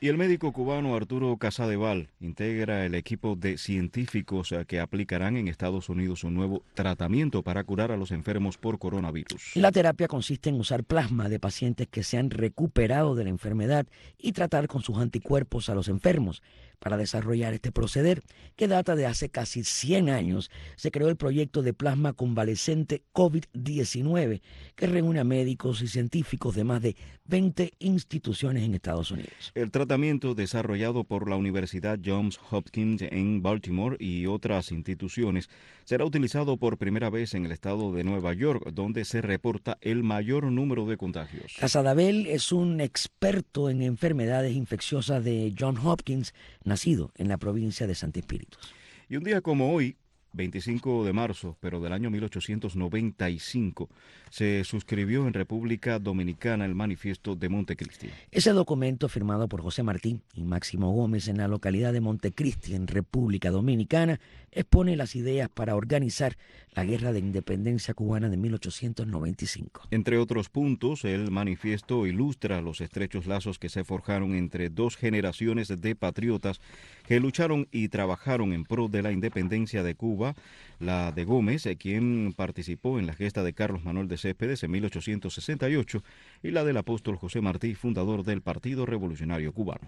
Speaker 6: Y el médico cubano Arturo Casadeval integra el equipo de científicos que aplicarán en Estados Unidos un nuevo tratamiento para curar a los enfermos por coronavirus.
Speaker 3: La terapia consiste en usar plasma de pacientes que se han recuperado de la enfermedad y tratar con sus anticuerpos a los enfermos. Para desarrollar este proceder, que data de hace casi cien años, se creó el proyecto de plasma convalescente COVID diecinueve, que reúne a médicos y científicos de más de veinte instituciones en Estados Unidos.
Speaker 6: El tratamiento desarrollado por la Universidad Johns Hopkins en Baltimore y otras instituciones será utilizado por primera vez en el estado de Nueva York, donde se reporta el mayor número de contagios.
Speaker 3: Casadeval es un experto en enfermedades infecciosas de Johns Hopkins, nacido en la provincia de Santo Espíritu.
Speaker 6: Y un día como hoy, veinticinco de marzo, pero del año mil ochocientos noventa y cinco, se suscribió en República Dominicana el Manifiesto de Montecristi.
Speaker 3: Ese documento, firmado por José Martí y Máximo Gómez en la localidad de Montecristi, en República Dominicana, expone las ideas para organizar la Guerra de Independencia Cubana de mil ochocientos noventa y cinco.
Speaker 6: Entre otros puntos, el manifiesto ilustra los estrechos lazos que se forjaron entre dos generaciones de patriotas que lucharon y trabajaron en pro de la independencia de Cuba, la de Gómez, quien participó en la gesta de Carlos Manuel de Céspedes en mil ochocientos sesenta y ocho, y la del apóstol José Martí, fundador del Partido Revolucionario Cubano.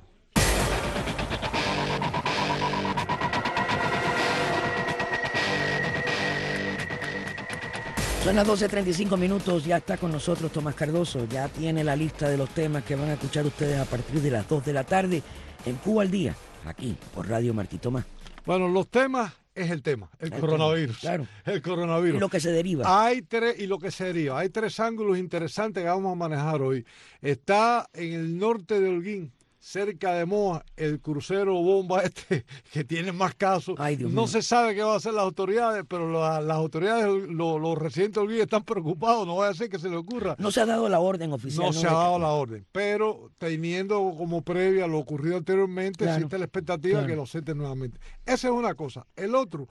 Speaker 3: Son las doce treinta y cinco minutos, ya está con nosotros Tomás Cardoso, ya tiene la lista de los temas que van a escuchar ustedes a partir de las dos de la tarde en Cuba al Día, aquí por Radio Martí. Tomás.
Speaker 4: Bueno, los temas es el tema, el, el coronavirus.
Speaker 3: Tema, claro.
Speaker 4: El coronavirus.
Speaker 3: Y lo que se deriva.
Speaker 4: Hay tres, y lo que se deriva. Hay tres ángulos interesantes que vamos a manejar hoy. Está en el norte de Holguín, cerca de Moa, el crucero bomba este, que tiene más casos.
Speaker 3: Ay, Dios
Speaker 4: no
Speaker 3: mío.
Speaker 4: se sabe qué van a hacer las autoridades, pero la, las autoridades, los, los residentes de Holguín están preocupados, no vaya a ser que se le ocurra.
Speaker 3: No se ha dado la orden oficial.
Speaker 4: No,
Speaker 3: no
Speaker 4: se ha dado la orden, pero teniendo como previa lo ocurrido anteriormente,
Speaker 3: claro,
Speaker 4: existe la expectativa
Speaker 3: claro.
Speaker 4: que lo acepten nuevamente. Esa es una cosa. El otro,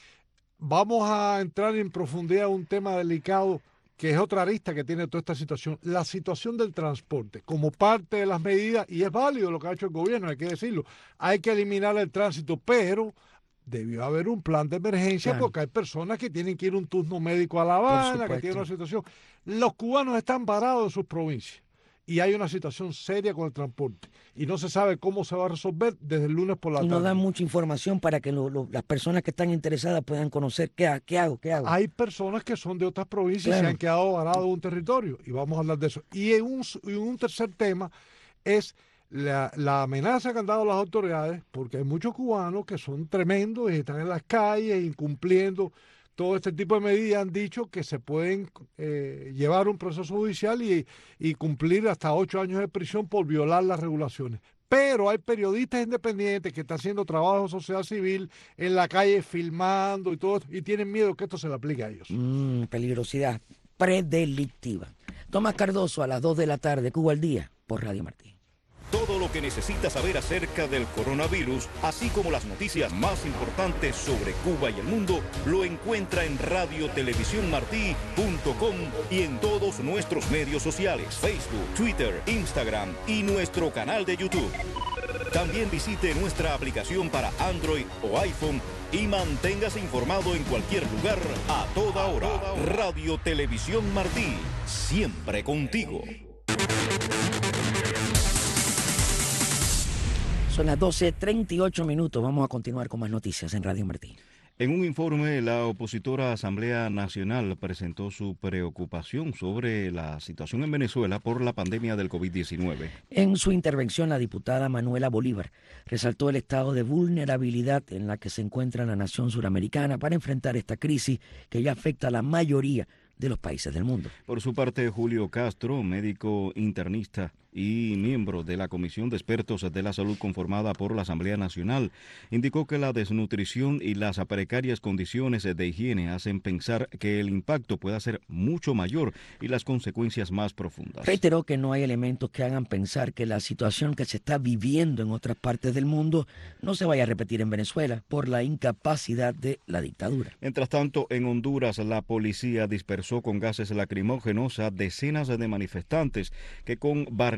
Speaker 4: vamos a entrar en profundidad en un tema delicado, que es otra arista que tiene toda esta situación, la situación del transporte, como parte de las medidas, y es válido lo que ha hecho el gobierno, hay que decirlo, hay que eliminar el tránsito, pero debió haber un plan de emergencia, claro, porque hay personas que tienen que ir a un turno médico a La Habana, que tienen una situación. Los cubanos están varados en sus provincias y hay una situación seria con el transporte y no se sabe cómo se va a resolver desde el lunes por la
Speaker 3: y
Speaker 4: tarde.
Speaker 3: Y no dan mucha información para que lo, lo, las personas que están interesadas puedan conocer qué, qué hago, qué hago.
Speaker 4: Hay personas que son de otras provincias, claro, y se han quedado varados en un territorio y vamos a hablar de eso. Y en un, y un tercer tema es la, la amenaza que han dado las autoridades, porque hay muchos cubanos que son tremendos y están en las calles incumpliendo todo este tipo de medidas. Han dicho que se pueden eh, llevar un proceso judicial y, y cumplir hasta ocho años de prisión por violar las regulaciones. Pero hay periodistas independientes que están haciendo trabajo de sociedad civil en la calle filmando y todo, y tienen miedo que esto se le aplique a ellos.
Speaker 3: Mm, peligrosidad predelictiva. Tomás Cardoso a las dos de la tarde, Cuba al Día, por Radio Martí.
Speaker 15: Todo lo que necesitas saber acerca del coronavirus, así como las noticias más importantes sobre Cuba y el mundo, lo encuentra en radio televisión martí punto com y en todos nuestros medios sociales, Facebook, Twitter, Instagram y nuestro canal de YouTube. También visite nuestra aplicación para Android o iPhone y manténgase informado en cualquier lugar, a toda hora. Radio Televisión Martí, siempre contigo.
Speaker 3: Son las doce treinta y ocho minutos. Vamos a continuar con más noticias en Radio Martí.
Speaker 6: En un informe, la opositora Asamblea Nacional presentó su preocupación sobre la situación en Venezuela por la pandemia del COVID diecinueve.
Speaker 3: En su intervención, la diputada Manuela Bolívar resaltó el estado de vulnerabilidad en la que se encuentra la nación suramericana para enfrentar esta crisis que ya afecta a la mayoría de los países del mundo.
Speaker 6: Por su parte, Julio Castro, médico internista y miembro de la Comisión de Expertos de la Salud conformada por la Asamblea Nacional, indicó que la desnutrición y las precarias condiciones de higiene hacen pensar que el impacto pueda ser mucho mayor y las consecuencias más profundas.
Speaker 3: Reiteró que no hay elementos que hagan pensar que la situación que se está viviendo en otras partes del mundo no se vaya a repetir en Venezuela por la incapacidad de la dictadura.
Speaker 6: Mientras tanto, en Honduras, la policía dispersó con gases lacrimógenos a decenas de manifestantes que con barricadas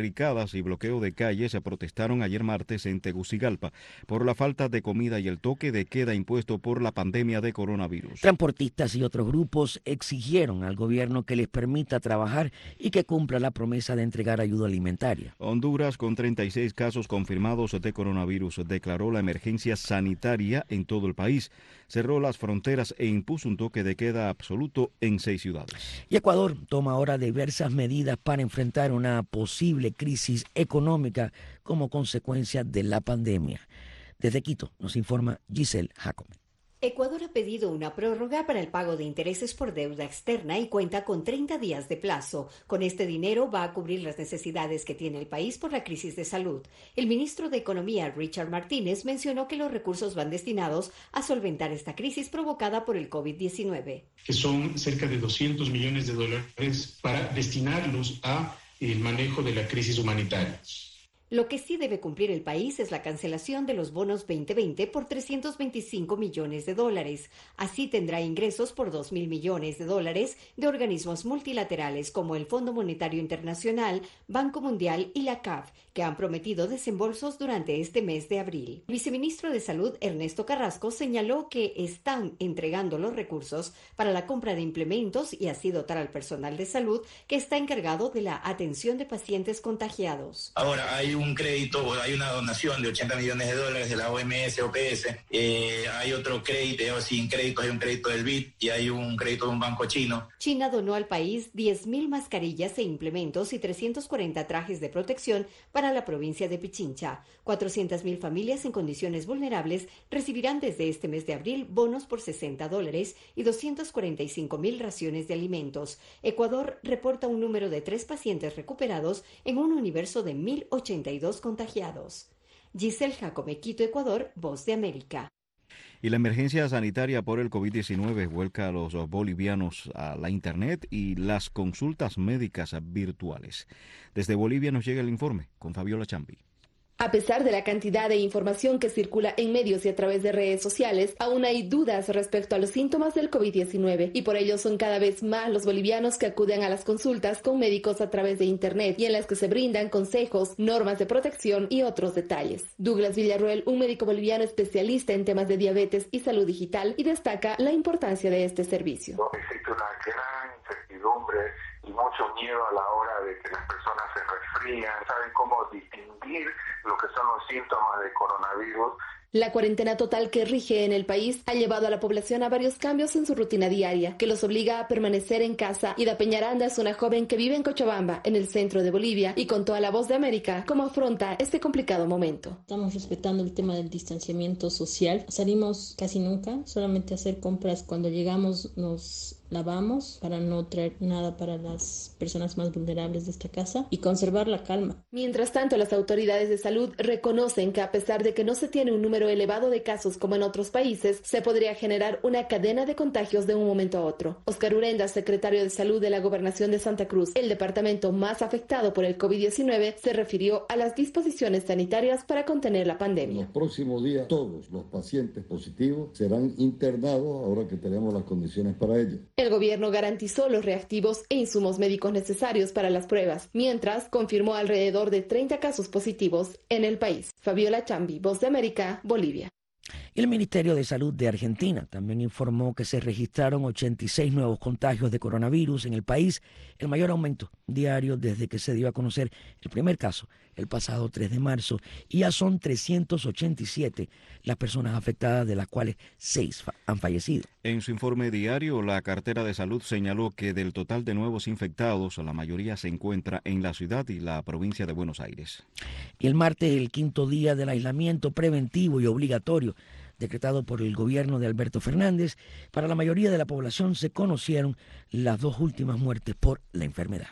Speaker 6: barricadas y bloqueo de calles se protestaron ayer martes en Tegucigalpa por la falta de comida y el toque de queda impuesto por la pandemia de coronavirus.
Speaker 3: Transportistas y otros grupos exigieron al gobierno que les permita trabajar y que cumpla la promesa de entregar ayuda alimentaria.
Speaker 6: Honduras, con treinta y seis casos confirmados de coronavirus, declaró la emergencia sanitaria en todo el país, cerró las fronteras e impuso un toque de queda absoluto en seis ciudades.
Speaker 3: Y Ecuador toma ahora diversas medidas para enfrentar una posible crisis económica como consecuencia de la pandemia. Desde Quito nos informa Giselle Jacome.
Speaker 1: Ecuador ha pedido una prórroga para el pago de intereses por deuda externa y cuenta con treinta días de plazo. Con este dinero va a cubrir las necesidades que tiene el país por la crisis de salud. El ministro de Economía, Richard Martínez, mencionó que los recursos van destinados a solventar esta crisis provocada por el COVID diecinueve.
Speaker 19: Que son cerca de doscientos millones de dólares para destinarlos a el manejo de la crisis humanitaria.
Speaker 1: Lo que sí debe cumplir el país es la cancelación de los bonos veinte veinte por trescientos veinticinco millones de dólares. Así tendrá ingresos por dos mil millones de dólares de organismos multilaterales como el Fondo Monetario Internacional, Banco Mundial y la C A F, que han prometido desembolsos durante este mes de abril. El viceministro de Salud, Ernesto Carrasco, señaló que están entregando los recursos para la compra de implementos y así dotar al personal de salud que está encargado de la atención de pacientes contagiados.
Speaker 20: Ahora hay un crédito, hay una donación de ochenta millones de dólares de la O M S, O P S, eh, hay otro crédito, sin crédito, hay un crédito del B I D y hay un crédito de un banco chino.
Speaker 1: China donó al país diez mil mascarillas e implementos y trescientos cuarenta trajes de protección para la provincia de Pichincha. cuatrocientas mil familias en condiciones vulnerables recibirán desde este mes de abril bonos por sesenta dólares y doscientas cuarenta y cinco mil raciones de alimentos. Ecuador reporta un número de tres pacientes recuperados en un universo de mil ochenta y dos contagiados. Giselle Jacome, Quito, Ecuador, Voz de América.
Speaker 6: Y la emergencia sanitaria por el COVID diecinueve vuelca a los bolivianos a la Internet y las consultas médicas virtuales. Desde Bolivia nos llega el informe con Fabiola Chambi.
Speaker 21: A pesar de la cantidad de información que circula en medios y a través de redes sociales, aún hay dudas respecto a los síntomas del COVID diecinueve y por ello son cada vez más los bolivianos que acuden a las consultas con médicos a través de Internet y en las que se brindan consejos, normas de protección y otros detalles. Douglas Villarruel, un médico boliviano especialista en temas de diabetes y salud digital, y destaca la importancia de este servicio.
Speaker 22: Existe una gran incertidumbre y mucho miedo a la hora de que las personas se resfrían, saben cómo distinguir lo que son los síntomas de coronavirus.
Speaker 21: La cuarentena total que rige en el país ha llevado a la población a varios cambios en su rutina diaria, que los obliga a permanecer en casa. Ida Peñaranda es una joven que vive en Cochabamba, en el centro de Bolivia, y contó a La Voz de América cómo afronta este complicado momento.
Speaker 26: Estamos respetando el tema del distanciamiento social. Salimos casi nunca, solamente a hacer compras. Cuando llegamos nos lavamos para no traer nada para las personas más vulnerables de esta casa y conservar la calma.
Speaker 21: Mientras tanto, las autoridades de salud reconocen que a pesar de que no se tiene un número elevado de casos como en otros países, se podría generar una cadena de contagios de un momento a otro. Oscar Urenda, secretario de Salud de la Gobernación de Santa Cruz, el departamento más afectado por el COVID diecinueve, se refirió a las disposiciones sanitarias para contener la pandemia.
Speaker 27: En los próximos días, todos los pacientes positivos serán internados ahora que tenemos las condiciones para ello.
Speaker 21: El gobierno garantizó los reactivos e insumos médicos necesarios para las pruebas, mientras confirmó alrededor de treinta casos positivos en el país. Fabiola Chambi, Voz de América, Bolivia.
Speaker 3: El Ministerio de Salud de Argentina también informó que se registraron ochenta y seis nuevos contagios de coronavirus en el país, el mayor aumento diario desde que se dio a conocer el primer caso el pasado tres de marzo, y ya son trescientos ochenta y siete las personas afectadas, de las cuales seis fa- han fallecido.
Speaker 6: En su informe diario, la cartera de salud señaló que del total de nuevos infectados, la mayoría se encuentra en la ciudad y la provincia de Buenos Aires.
Speaker 3: Y el martes, el quinto día del aislamiento preventivo y obligatorio decretado por el gobierno de Alberto Fernández, para la mayoría de la población se conocieron las dos últimas muertes por la enfermedad.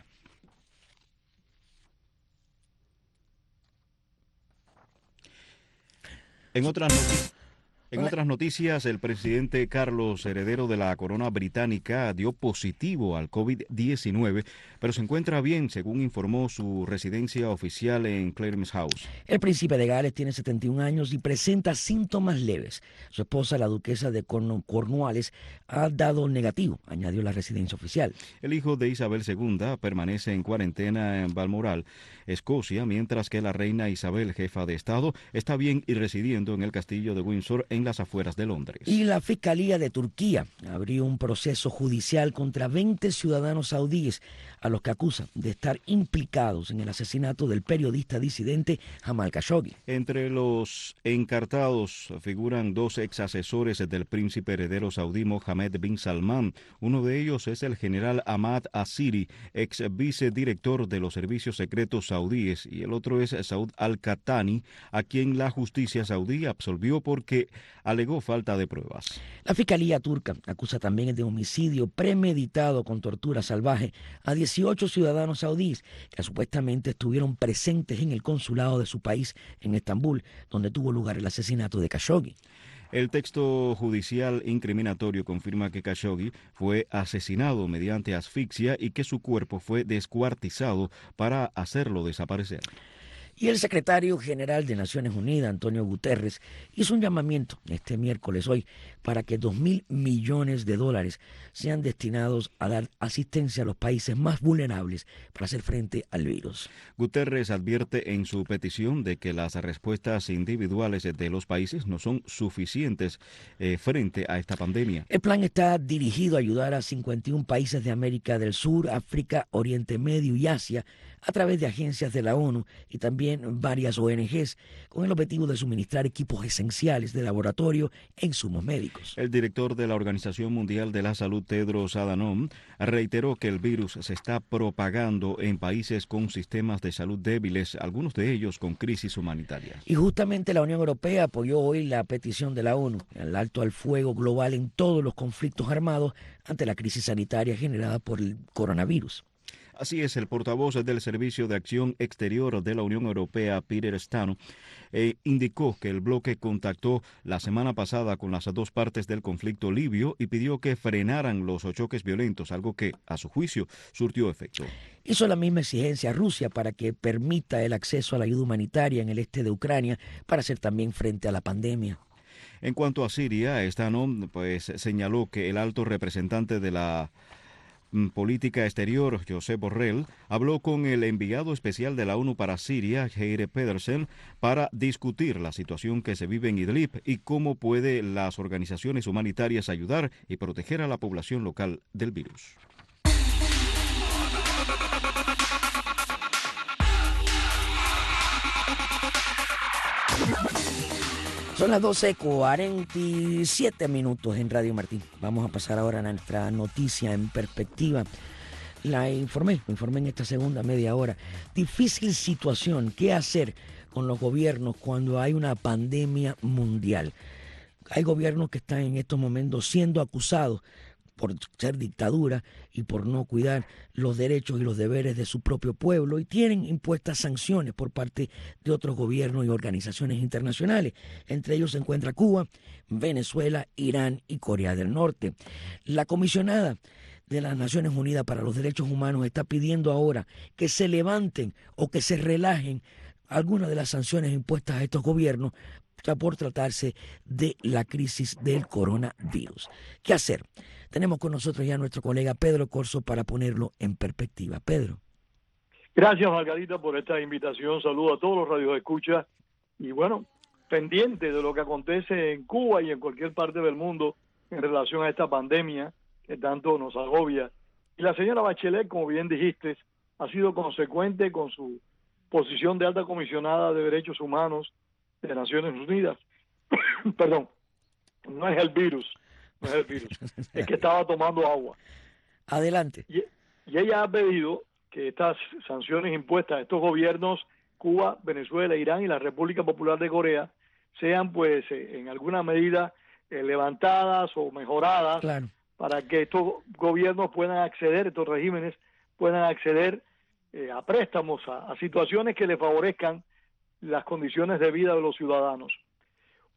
Speaker 6: En otras noticias, En otras noticias, el presidente Carlos, heredero de la corona británica, dio positivo al COVID diecinueve, pero se encuentra bien, según informó su residencia oficial en Clarence House.
Speaker 3: El príncipe de Gales tiene setenta y un años y presenta síntomas leves. Su esposa, la duquesa de Cornualles, ha dado negativo, añadió la residencia oficial.
Speaker 6: El hijo de Isabel segunda permanece en cuarentena en Balmoral, Escocia, mientras que la reina Isabel, jefa de Estado, está bien y residiendo en el castillo de Windsor, en las afueras de Londres.
Speaker 3: Y la Fiscalía de Turquía abrió un proceso judicial contra veinte ciudadanos saudíes a los que acusan de estar implicados en el asesinato del periodista disidente Jamal Khashoggi.
Speaker 6: Entre los encartados figuran dos ex asesores del príncipe heredero saudí Mohammed bin Salman. Uno de ellos es el general Ahmad Asiri, ex vicedirector de los servicios secretos saudíes, y el otro es Saud al-Qahtani, a quien la justicia saudí absolvió porque alegó falta de pruebas.
Speaker 3: La Fiscalía turca acusa también de homicidio premeditado con tortura salvaje a dieciocho ciudadanos saudíes que supuestamente estuvieron presentes en el consulado de su país en Estambul, donde tuvo lugar el asesinato de Khashoggi.
Speaker 6: El texto judicial incriminatorio confirma que Khashoggi fue asesinado mediante asfixia y que su cuerpo fue descuartizado para hacerlo desaparecer.
Speaker 3: Y el secretario general de Naciones Unidas, Antonio Guterres, hizo un llamamiento este miércoles hoy para que dos mil millones de dólares sean destinados a dar asistencia a los países más vulnerables para hacer frente al virus.
Speaker 6: Guterres advierte en su petición de que las respuestas individuales de los países no son suficientes eh, frente a esta pandemia.
Speaker 3: El plan está dirigido a ayudar a cincuenta y un países de América del Sur, África, Oriente Medio y Asia a través de agencias de la ONU y también varias O N Ges, con el objetivo de suministrar equipos esenciales de laboratorio e insumos médicos.
Speaker 6: El director de la Organización Mundial de la Salud, Tedros Adhanom, reiteró que el virus se está propagando en países con sistemas de salud débiles, algunos de ellos con crisis humanitarias.
Speaker 3: Y justamente la Unión Europea apoyó hoy la petición de la ONU, el alto al fuego global en todos los conflictos armados ante la crisis sanitaria generada por el coronavirus.
Speaker 6: Así es, el portavoz del Servicio de Acción Exterior de la Unión Europea, Peter Stano, eh, indicó que el bloque contactó la semana pasada con las dos partes del conflicto libio y pidió que frenaran los choques violentos, algo que, a su juicio, surtió efecto.
Speaker 3: Hizo la misma exigencia a Rusia para que permita el acceso a la ayuda humanitaria en el este de Ucrania para hacer también frente a la pandemia.
Speaker 6: En cuanto a Siria, Stano pues, señaló que el alto representante de la política exterior, Josep Borrell, habló con el enviado especial de la ONU para Siria, Geir Pedersen, para discutir la situación que se vive en Idlib y cómo pueden las organizaciones humanitarias ayudar y proteger a la población local del virus.
Speaker 3: Son las doce cuarenta y siete minutos en Radio Martín. Vamos a pasar ahora a nuestra noticia en perspectiva. La informé, lo informé en esta segunda media hora. Difícil situación, ¿qué hacer con los gobiernos cuando hay una pandemia mundial? Hay gobiernos que están en estos momentos siendo acusados por ser dictadura y por no cuidar los derechos y los deberes de su propio pueblo, y tienen impuestas sanciones por parte de otros gobiernos y organizaciones internacionales. Entre ellos se encuentra Cuba, Venezuela, Irán y Corea del Norte. La comisionada de las Naciones Unidas para los Derechos Humanos está pidiendo ahora que se levanten o que se relajen algunas de las sanciones impuestas a estos gobiernos por tratarse de la crisis del coronavirus. ¿Qué hacer? Tenemos con nosotros ya a nuestro colega Pedro Corso para ponerlo en perspectiva. Pedro.
Speaker 2: Gracias, Margarita, por esta invitación. Saludo a todos los radioescuchas y bueno, pendiente de lo que acontece en Cuba y en cualquier parte del mundo en relación a esta pandemia que tanto nos agobia. Y la señora Bachelet, como bien dijiste, ha sido consecuente con su posición de alta comisionada de Derechos Humanos de Naciones Unidas. Perdón, no es el virus, no es el virus, es que estaba tomando agua.
Speaker 3: Adelante.
Speaker 2: Y, y ella ha pedido que estas sanciones impuestas a estos gobiernos, Cuba, Venezuela, Irán y la República Popular de Corea, sean pues eh, en alguna medida eh, levantadas o mejoradas,
Speaker 3: claro,
Speaker 2: para que estos gobiernos puedan acceder, estos regímenes puedan acceder eh, a préstamos, a, a situaciones que le favorezcan las condiciones de vida de los ciudadanos.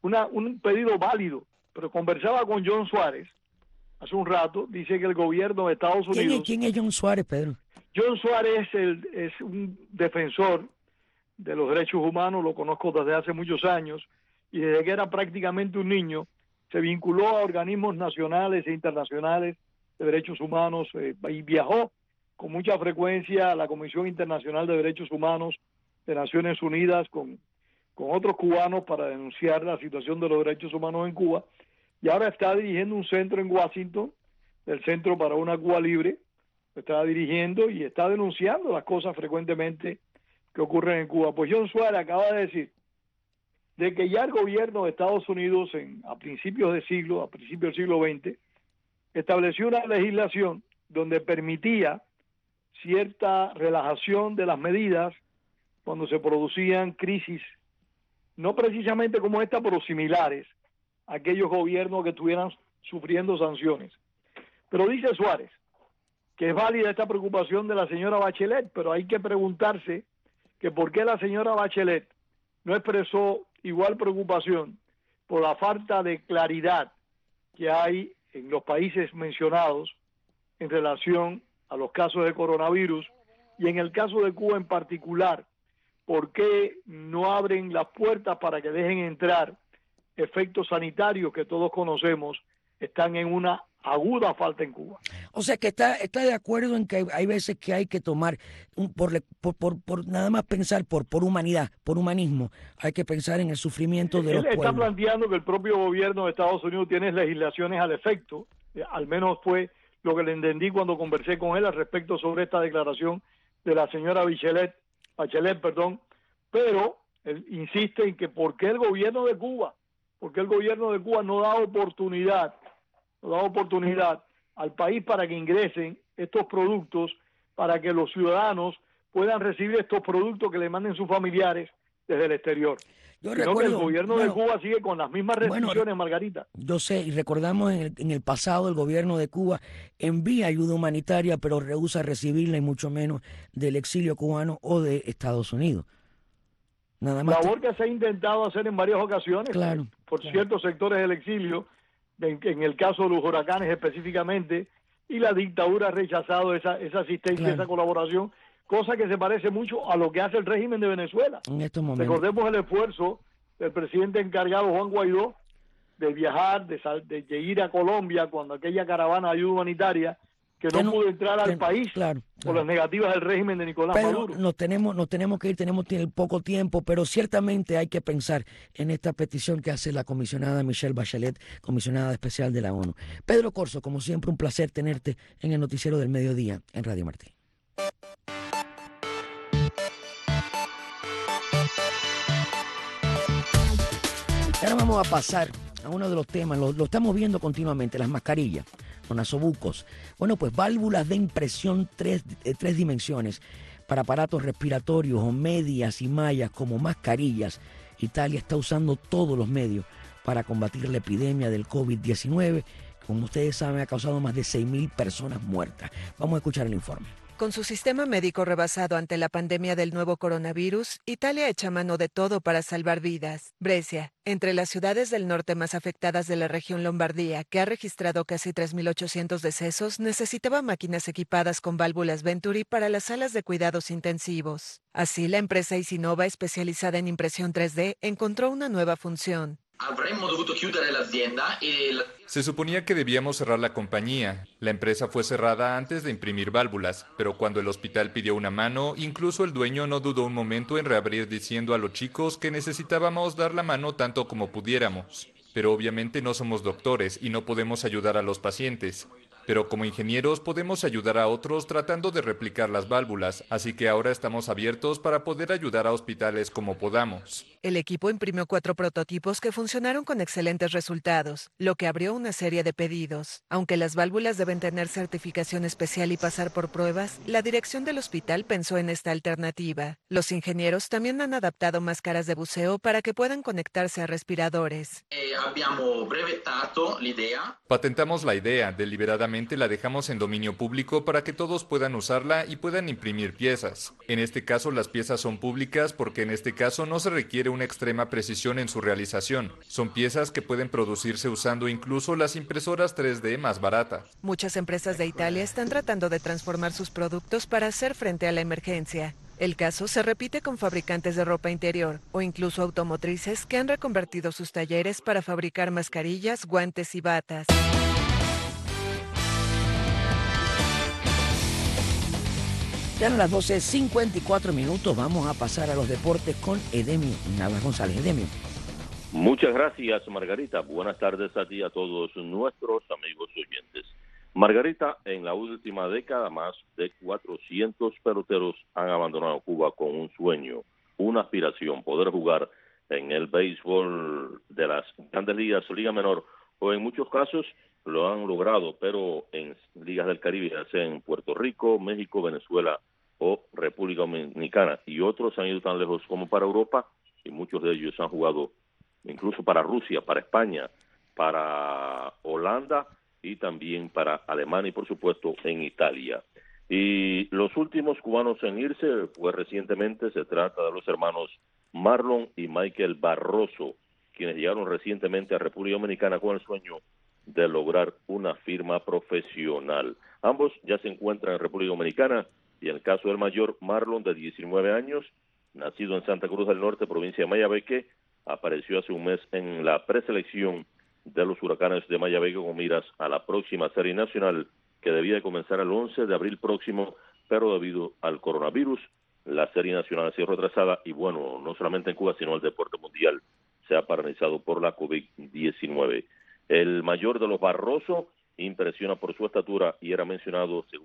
Speaker 2: una, un pedido válido. Pero conversaba con John Suárez hace un rato, dice que el gobierno de Estados Unidos...
Speaker 3: ¿Quién es, quién es John Suárez, Pedro?
Speaker 2: John Suárez es, el, es un defensor de los derechos humanos, lo conozco desde hace muchos años, y desde que era prácticamente un niño, se vinculó a organismos nacionales e internacionales de derechos humanos eh, y viajó con mucha frecuencia a la Comisión Internacional de Derechos Humanos de Naciones Unidas con, con otros cubanos para denunciar la situación de los derechos humanos en Cuba, y ahora está dirigiendo un centro en Washington, el Centro para una Cuba Libre, lo está dirigiendo y está denunciando las cosas frecuentemente que ocurren en Cuba. Pues John Suárez acaba de decir de que ya el gobierno de Estados Unidos en, a principios de siglo, a principios del siglo veinte, estableció una legislación donde permitía cierta relajación de las medidas cuando se producían crisis, no precisamente como esta, pero similares a aquellos gobiernos que estuvieran sufriendo sanciones. Pero dice Suárez que es válida esta preocupación de la señora Bachelet, pero hay que preguntarse que por qué la señora Bachelet no expresó igual preocupación por la falta de claridad que hay en los países mencionados en relación a los casos de coronavirus y en el caso de Cuba en particular, por qué no abren las puertas para que dejen entrar efectos sanitarios que todos conocemos están en una aguda falta en Cuba.
Speaker 3: O sea que está, está de acuerdo en que hay veces que hay que tomar, un, por, por, por, por nada más pensar por, por humanidad, por humanismo, hay que pensar en el sufrimiento de
Speaker 2: Él
Speaker 3: los pueblos.
Speaker 2: Está planteando que el propio gobierno de Estados Unidos tiene legislaciones al efecto, eh, al menos fue lo que le entendí cuando conversé con él al respecto sobre esta declaración de la señora Bachelet, Bachelet, perdón, pero él insiste en que por qué el gobierno de Cuba, por qué el gobierno de Cuba no da oportunidad da oportunidad al país para que ingresen estos productos, para que los ciudadanos puedan recibir estos productos que le manden sus familiares desde el exterior.
Speaker 3: Yo
Speaker 2: Sino
Speaker 3: recuerdo,
Speaker 2: que el gobierno
Speaker 3: bueno,
Speaker 2: de Cuba sigue con las mismas restricciones,
Speaker 3: bueno,
Speaker 2: Margarita.
Speaker 3: Yo sé, y recordamos en el, en el pasado el gobierno de Cuba envía ayuda humanitaria, pero rehúsa recibirla, y mucho menos del exilio cubano o de Estados Unidos. Nada más.
Speaker 2: Labor que se ha intentado hacer en varias ocasiones,
Speaker 3: claro,
Speaker 2: por
Speaker 3: claro.
Speaker 2: ciertos sectores del exilio, en, en el caso de los huracanes específicamente, y la dictadura ha rechazado esa, esa asistencia, claro. esa colaboración, cosa que se parece mucho a lo que hace el régimen de Venezuela.
Speaker 3: En estos momentos.
Speaker 2: Recordemos el esfuerzo del presidente encargado Juan Guaidó de viajar, de, sal, de ir a Colombia cuando aquella caravana de ayuda humanitaria que no, no pudo entrar al
Speaker 3: ten,
Speaker 2: país
Speaker 3: claro,
Speaker 2: por
Speaker 3: claro.
Speaker 2: las negativas del régimen de Nicolás
Speaker 3: pero
Speaker 2: Maduro.
Speaker 3: Nos tenemos, nos tenemos que ir, tenemos poco tiempo, pero ciertamente hay que pensar en esta petición que hace la comisionada Michelle Bachelet, comisionada especial de la ONU. Pedro Corzo, como siempre, un placer tenerte en el noticiero del mediodía en Radio Martí. Ahora vamos a pasar a uno de los temas, lo, lo estamos viendo continuamente, las mascarillas, los nasobucos. Bueno, pues válvulas de impresión tres, eh, tres dimensiones para aparatos respiratorios o medias y mallas como mascarillas. Italia está usando todos los medios para combatir la epidemia del COVID diecinueve. Como ustedes saben, ha causado más de seis mil personas muertas. Vamos a escuchar el informe.
Speaker 5: Con su sistema médico rebasado ante la pandemia del nuevo coronavirus, Italia echa mano de todo para salvar vidas. Brescia, entre las ciudades del norte más afectadas de la región Lombardía, que ha registrado casi tres mil ochocientos decesos, necesitaba máquinas equipadas con válvulas Venturi para las salas de cuidados intensivos. Así, la empresa Isinova, especializada en impresión tres D, encontró una nueva función.
Speaker 7: Se suponía que debíamos cerrar la compañía. La empresa fue cerrada antes de imprimir válvulas, pero cuando el hospital pidió una mano, incluso el dueño no dudó un momento en reabrir diciendo a los chicos que necesitábamos dar la mano tanto como pudiéramos. Pero obviamente no somos doctores y no podemos ayudar a los pacientes. Pero como ingenieros podemos ayudar a otros tratando de replicar las válvulas, así que ahora estamos abiertos para poder ayudar a hospitales como podamos.
Speaker 5: El equipo imprimió cuatro prototipos que funcionaron con excelentes resultados, lo que abrió una serie de pedidos. Aunque las válvulas deben tener certificación especial y pasar por pruebas, la dirección del hospital pensó en esta alternativa. Los ingenieros también han adaptado máscaras de buceo para que puedan conectarse a respiradores.
Speaker 7: Patentamos la idea deliberadamente solamente la dejamos en dominio público para que todos puedan usarla y puedan imprimir piezas. En este caso, las piezas son públicas porque en este caso no se requiere una extrema precisión en su realización. Son piezas que pueden producirse usando incluso las impresoras tres D más baratas.
Speaker 5: Muchas empresas de Italia están tratando de transformar sus productos para hacer frente a la emergencia. El caso se repite con fabricantes de ropa interior o incluso automotrices que han reconvertido sus talleres para fabricar mascarillas, guantes y batas.
Speaker 3: Ya a las doce cincuenta y cuatro minutos vamos a pasar a los deportes con Edemio Navas González. Edemio.
Speaker 8: Muchas gracias, Margarita. Buenas tardes a ti y a todos nuestros amigos oyentes. Margarita, en la última década, más de cuatrocientos peloteros han abandonado Cuba con un sueño, una aspiración, poder jugar en el béisbol de las grandes ligas, Liga Menor, o en muchos casos lo han logrado, pero en ligas del Caribe, ya sea en Puerto Rico, México, Venezuela o República Dominicana, y otros han ido tan lejos como para Europa, y muchos de ellos han jugado incluso para Rusia, para España, para Holanda, y también para Alemania y, por supuesto, en Italia. Y los últimos cubanos en irse fue recientemente, se trata de los hermanos Marlon y Michael Barroso, quienes llegaron recientemente a República Dominicana con el sueño de lograr una firma profesional. Ambos ya se encuentran en República Dominicana, y en el caso del mayor, Marlon, de diecinueve años, nacido en Santa Cruz del Norte, provincia de Mayabeque, apareció hace un mes en la preselección de los Huracanes de Mayabeque con miras a la próxima serie nacional que debía de comenzar el once de abril próximo, pero debido al coronavirus, la serie nacional ha sido retrasada y bueno, no solamente en Cuba, sino el deporte mundial se ha paralizado por la COVID diecinueve. El mayor de los Barroso impresiona por su estatura y era mencionado, según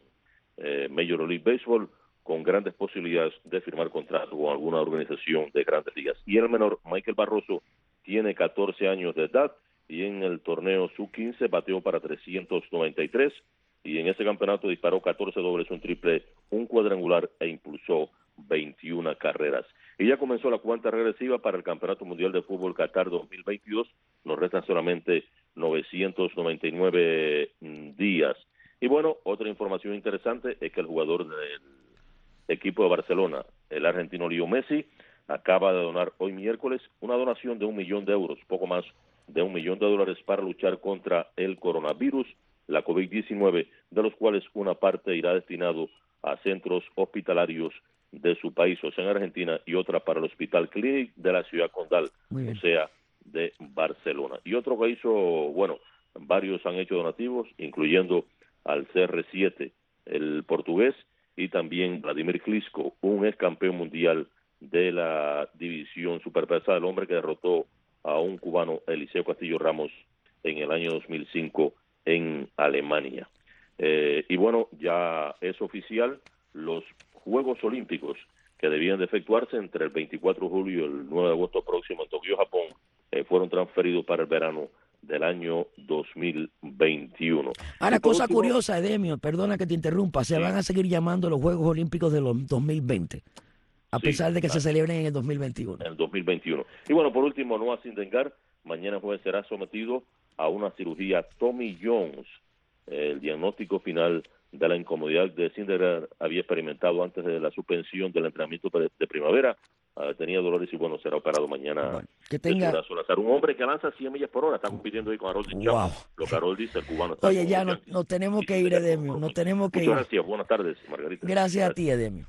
Speaker 8: eh, Major League Baseball, con grandes posibilidades de firmar contrato con alguna organización de grandes ligas. Y el menor, Michael Barroso, tiene catorce años de edad y en el torneo sub quince bateó para trescientos noventa y tres y en ese campeonato disparó catorce dobles, un triple, un cuadrangular e impulsó veintiuna carreras. Y ya comenzó la cuenta regresiva para el Campeonato Mundial de Fútbol Qatar dos mil veintidós. Nos restan solamente novecientos noventa y nueve días. Y bueno, otra información interesante es que el jugador del equipo de Barcelona, el argentino Leo Messi, acaba de donar hoy miércoles una donación de un millón de euros, poco más de un millón de dólares para luchar contra el coronavirus, la COVID diecinueve, de los cuales una parte irá destinado a centros hospitalarios de su país, o sea, en Argentina, y otra para el Hospital Clínic de la ciudad condal, o sea, de Barcelona. Y otro que hizo, bueno, varios han hecho donativos, incluyendo al C R siete, el portugués, y también Vladimir Klitschko, un ex campeón mundial de la división superpesada, el hombre que derrotó a un cubano, Eliseo Castillo Ramos, en el año dos mil cinco en Alemania. Eh, y bueno, ya es oficial, los Juegos Olímpicos que debían de efectuarse entre el veinticuatro de julio y el nueve de agosto próximo en Tokio, Japón, eh, fueron transferidos para el verano del año dos mil veintiuno.
Speaker 3: Ahora, cosa último, curiosa, Edemio, perdona que te interrumpa, se sí. van a seguir llamando los Juegos Olímpicos de los dos mil veinte. A sí, pesar de que claro. se celebren en el dos mil veintiuno.
Speaker 8: En el dos mil veintiuno. Y bueno, por último, Noah Syndergaard, mañana jueves será sometido a una cirugía Tommy Jones. El diagnóstico final de la incomodidad de Syndergaard había experimentado antes de la suspensión del entrenamiento de primavera. Uh, tenía dolores y bueno, será operado mañana. Bueno,
Speaker 3: que tenga...
Speaker 8: Un hombre que lanza cien millas por hora, está compitiendo ahí con Harold Dice. Wow. Lo que Harold dice, el cubano. Está
Speaker 3: Oye, ya nos no tenemos que ir, Edemio, nos tenemos que
Speaker 8: Muchas
Speaker 3: ir.
Speaker 8: gracias, buenas tardes, Margarita.
Speaker 3: Gracias, gracias a ti, Edemio.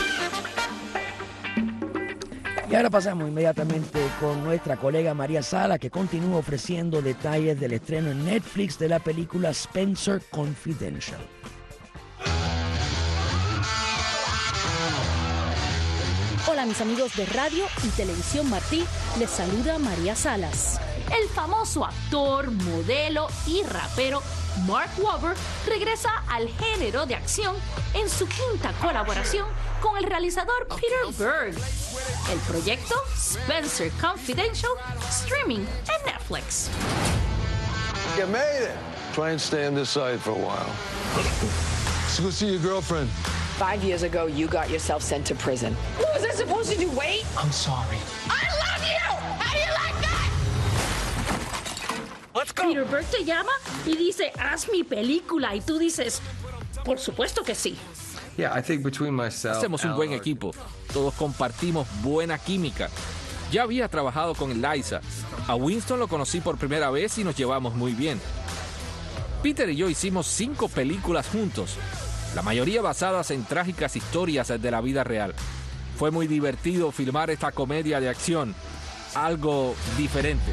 Speaker 3: Y ahora pasamos inmediatamente con nuestra colega María Sala, que continúa ofreciendo detalles del estreno en Netflix de la película Spencer Confidential.
Speaker 9: Hola mis amigos de Radio y Televisión Martí, les saluda María Salas. El famoso actor, modelo y rapero Mark Wahlberg regresa al género de acción en su quinta colaboración con el realizador Peter Berg. El proyecto Spencer Confidential, streaming en Netflix.
Speaker 10: You made it. Try and stay on this side for a while. Let's go see your girlfriend.
Speaker 11: Five years ago, you got yourself sent to prison.
Speaker 9: What was I supposed to do, wait?
Speaker 10: I'm sorry.
Speaker 9: I love you! How do you like that? Peter Berg te llama y dice, haz mi película, y tú dices, por supuesto que sí.
Speaker 12: Hacemos un buen equipo. Todos compartimos buena química. Ya había trabajado con Eliza. A Winston lo conocí por primera vez y nos llevamos muy bien. Peter y yo hicimos cinco películas juntos, la mayoría basadas en trágicas historias de la vida real. Fue muy divertido filmar esta comedia de acción, algo diferente.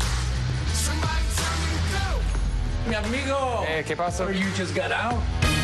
Speaker 13: Mi amigo.
Speaker 12: Eh, ¿qué pasó?
Speaker 13: You just got out.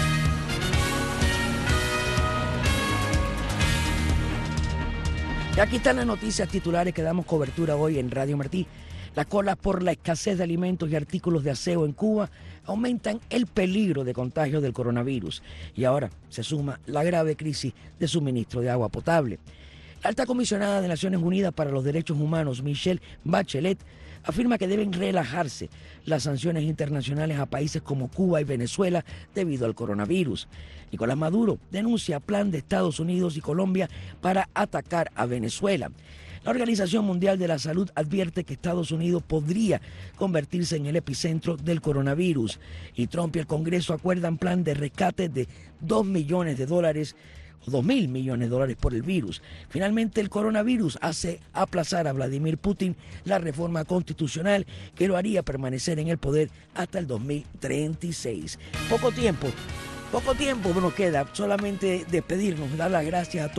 Speaker 3: Y aquí están las noticias titulares que damos cobertura hoy en Radio Martí. Las colas por la escasez de alimentos y artículos de aseo en Cuba aumentan el peligro de contagio del coronavirus. Y ahora se suma la grave crisis de suministro de agua potable. La alta comisionada de Naciones Unidas para los Derechos Humanos, Michelle Bachelet, afirma que deben relajarse las sanciones internacionales a países como Cuba y Venezuela debido al coronavirus. Nicolás Maduro denuncia plan de Estados Unidos y Colombia para atacar a Venezuela. La Organización Mundial de la Salud advierte que Estados Unidos podría convertirse en el epicentro del coronavirus. Y Trump y el Congreso acuerdan plan de rescate de dos millones de dólares o dos mil millones de dólares por el virus. Finalmente, el coronavirus hace aplazar a Vladimir Putin la reforma constitucional que lo haría permanecer en el poder hasta el dos mil treinta y seis. Poco tiempo, poco tiempo nos queda, solamente despedirnos, dar las gracias a todos.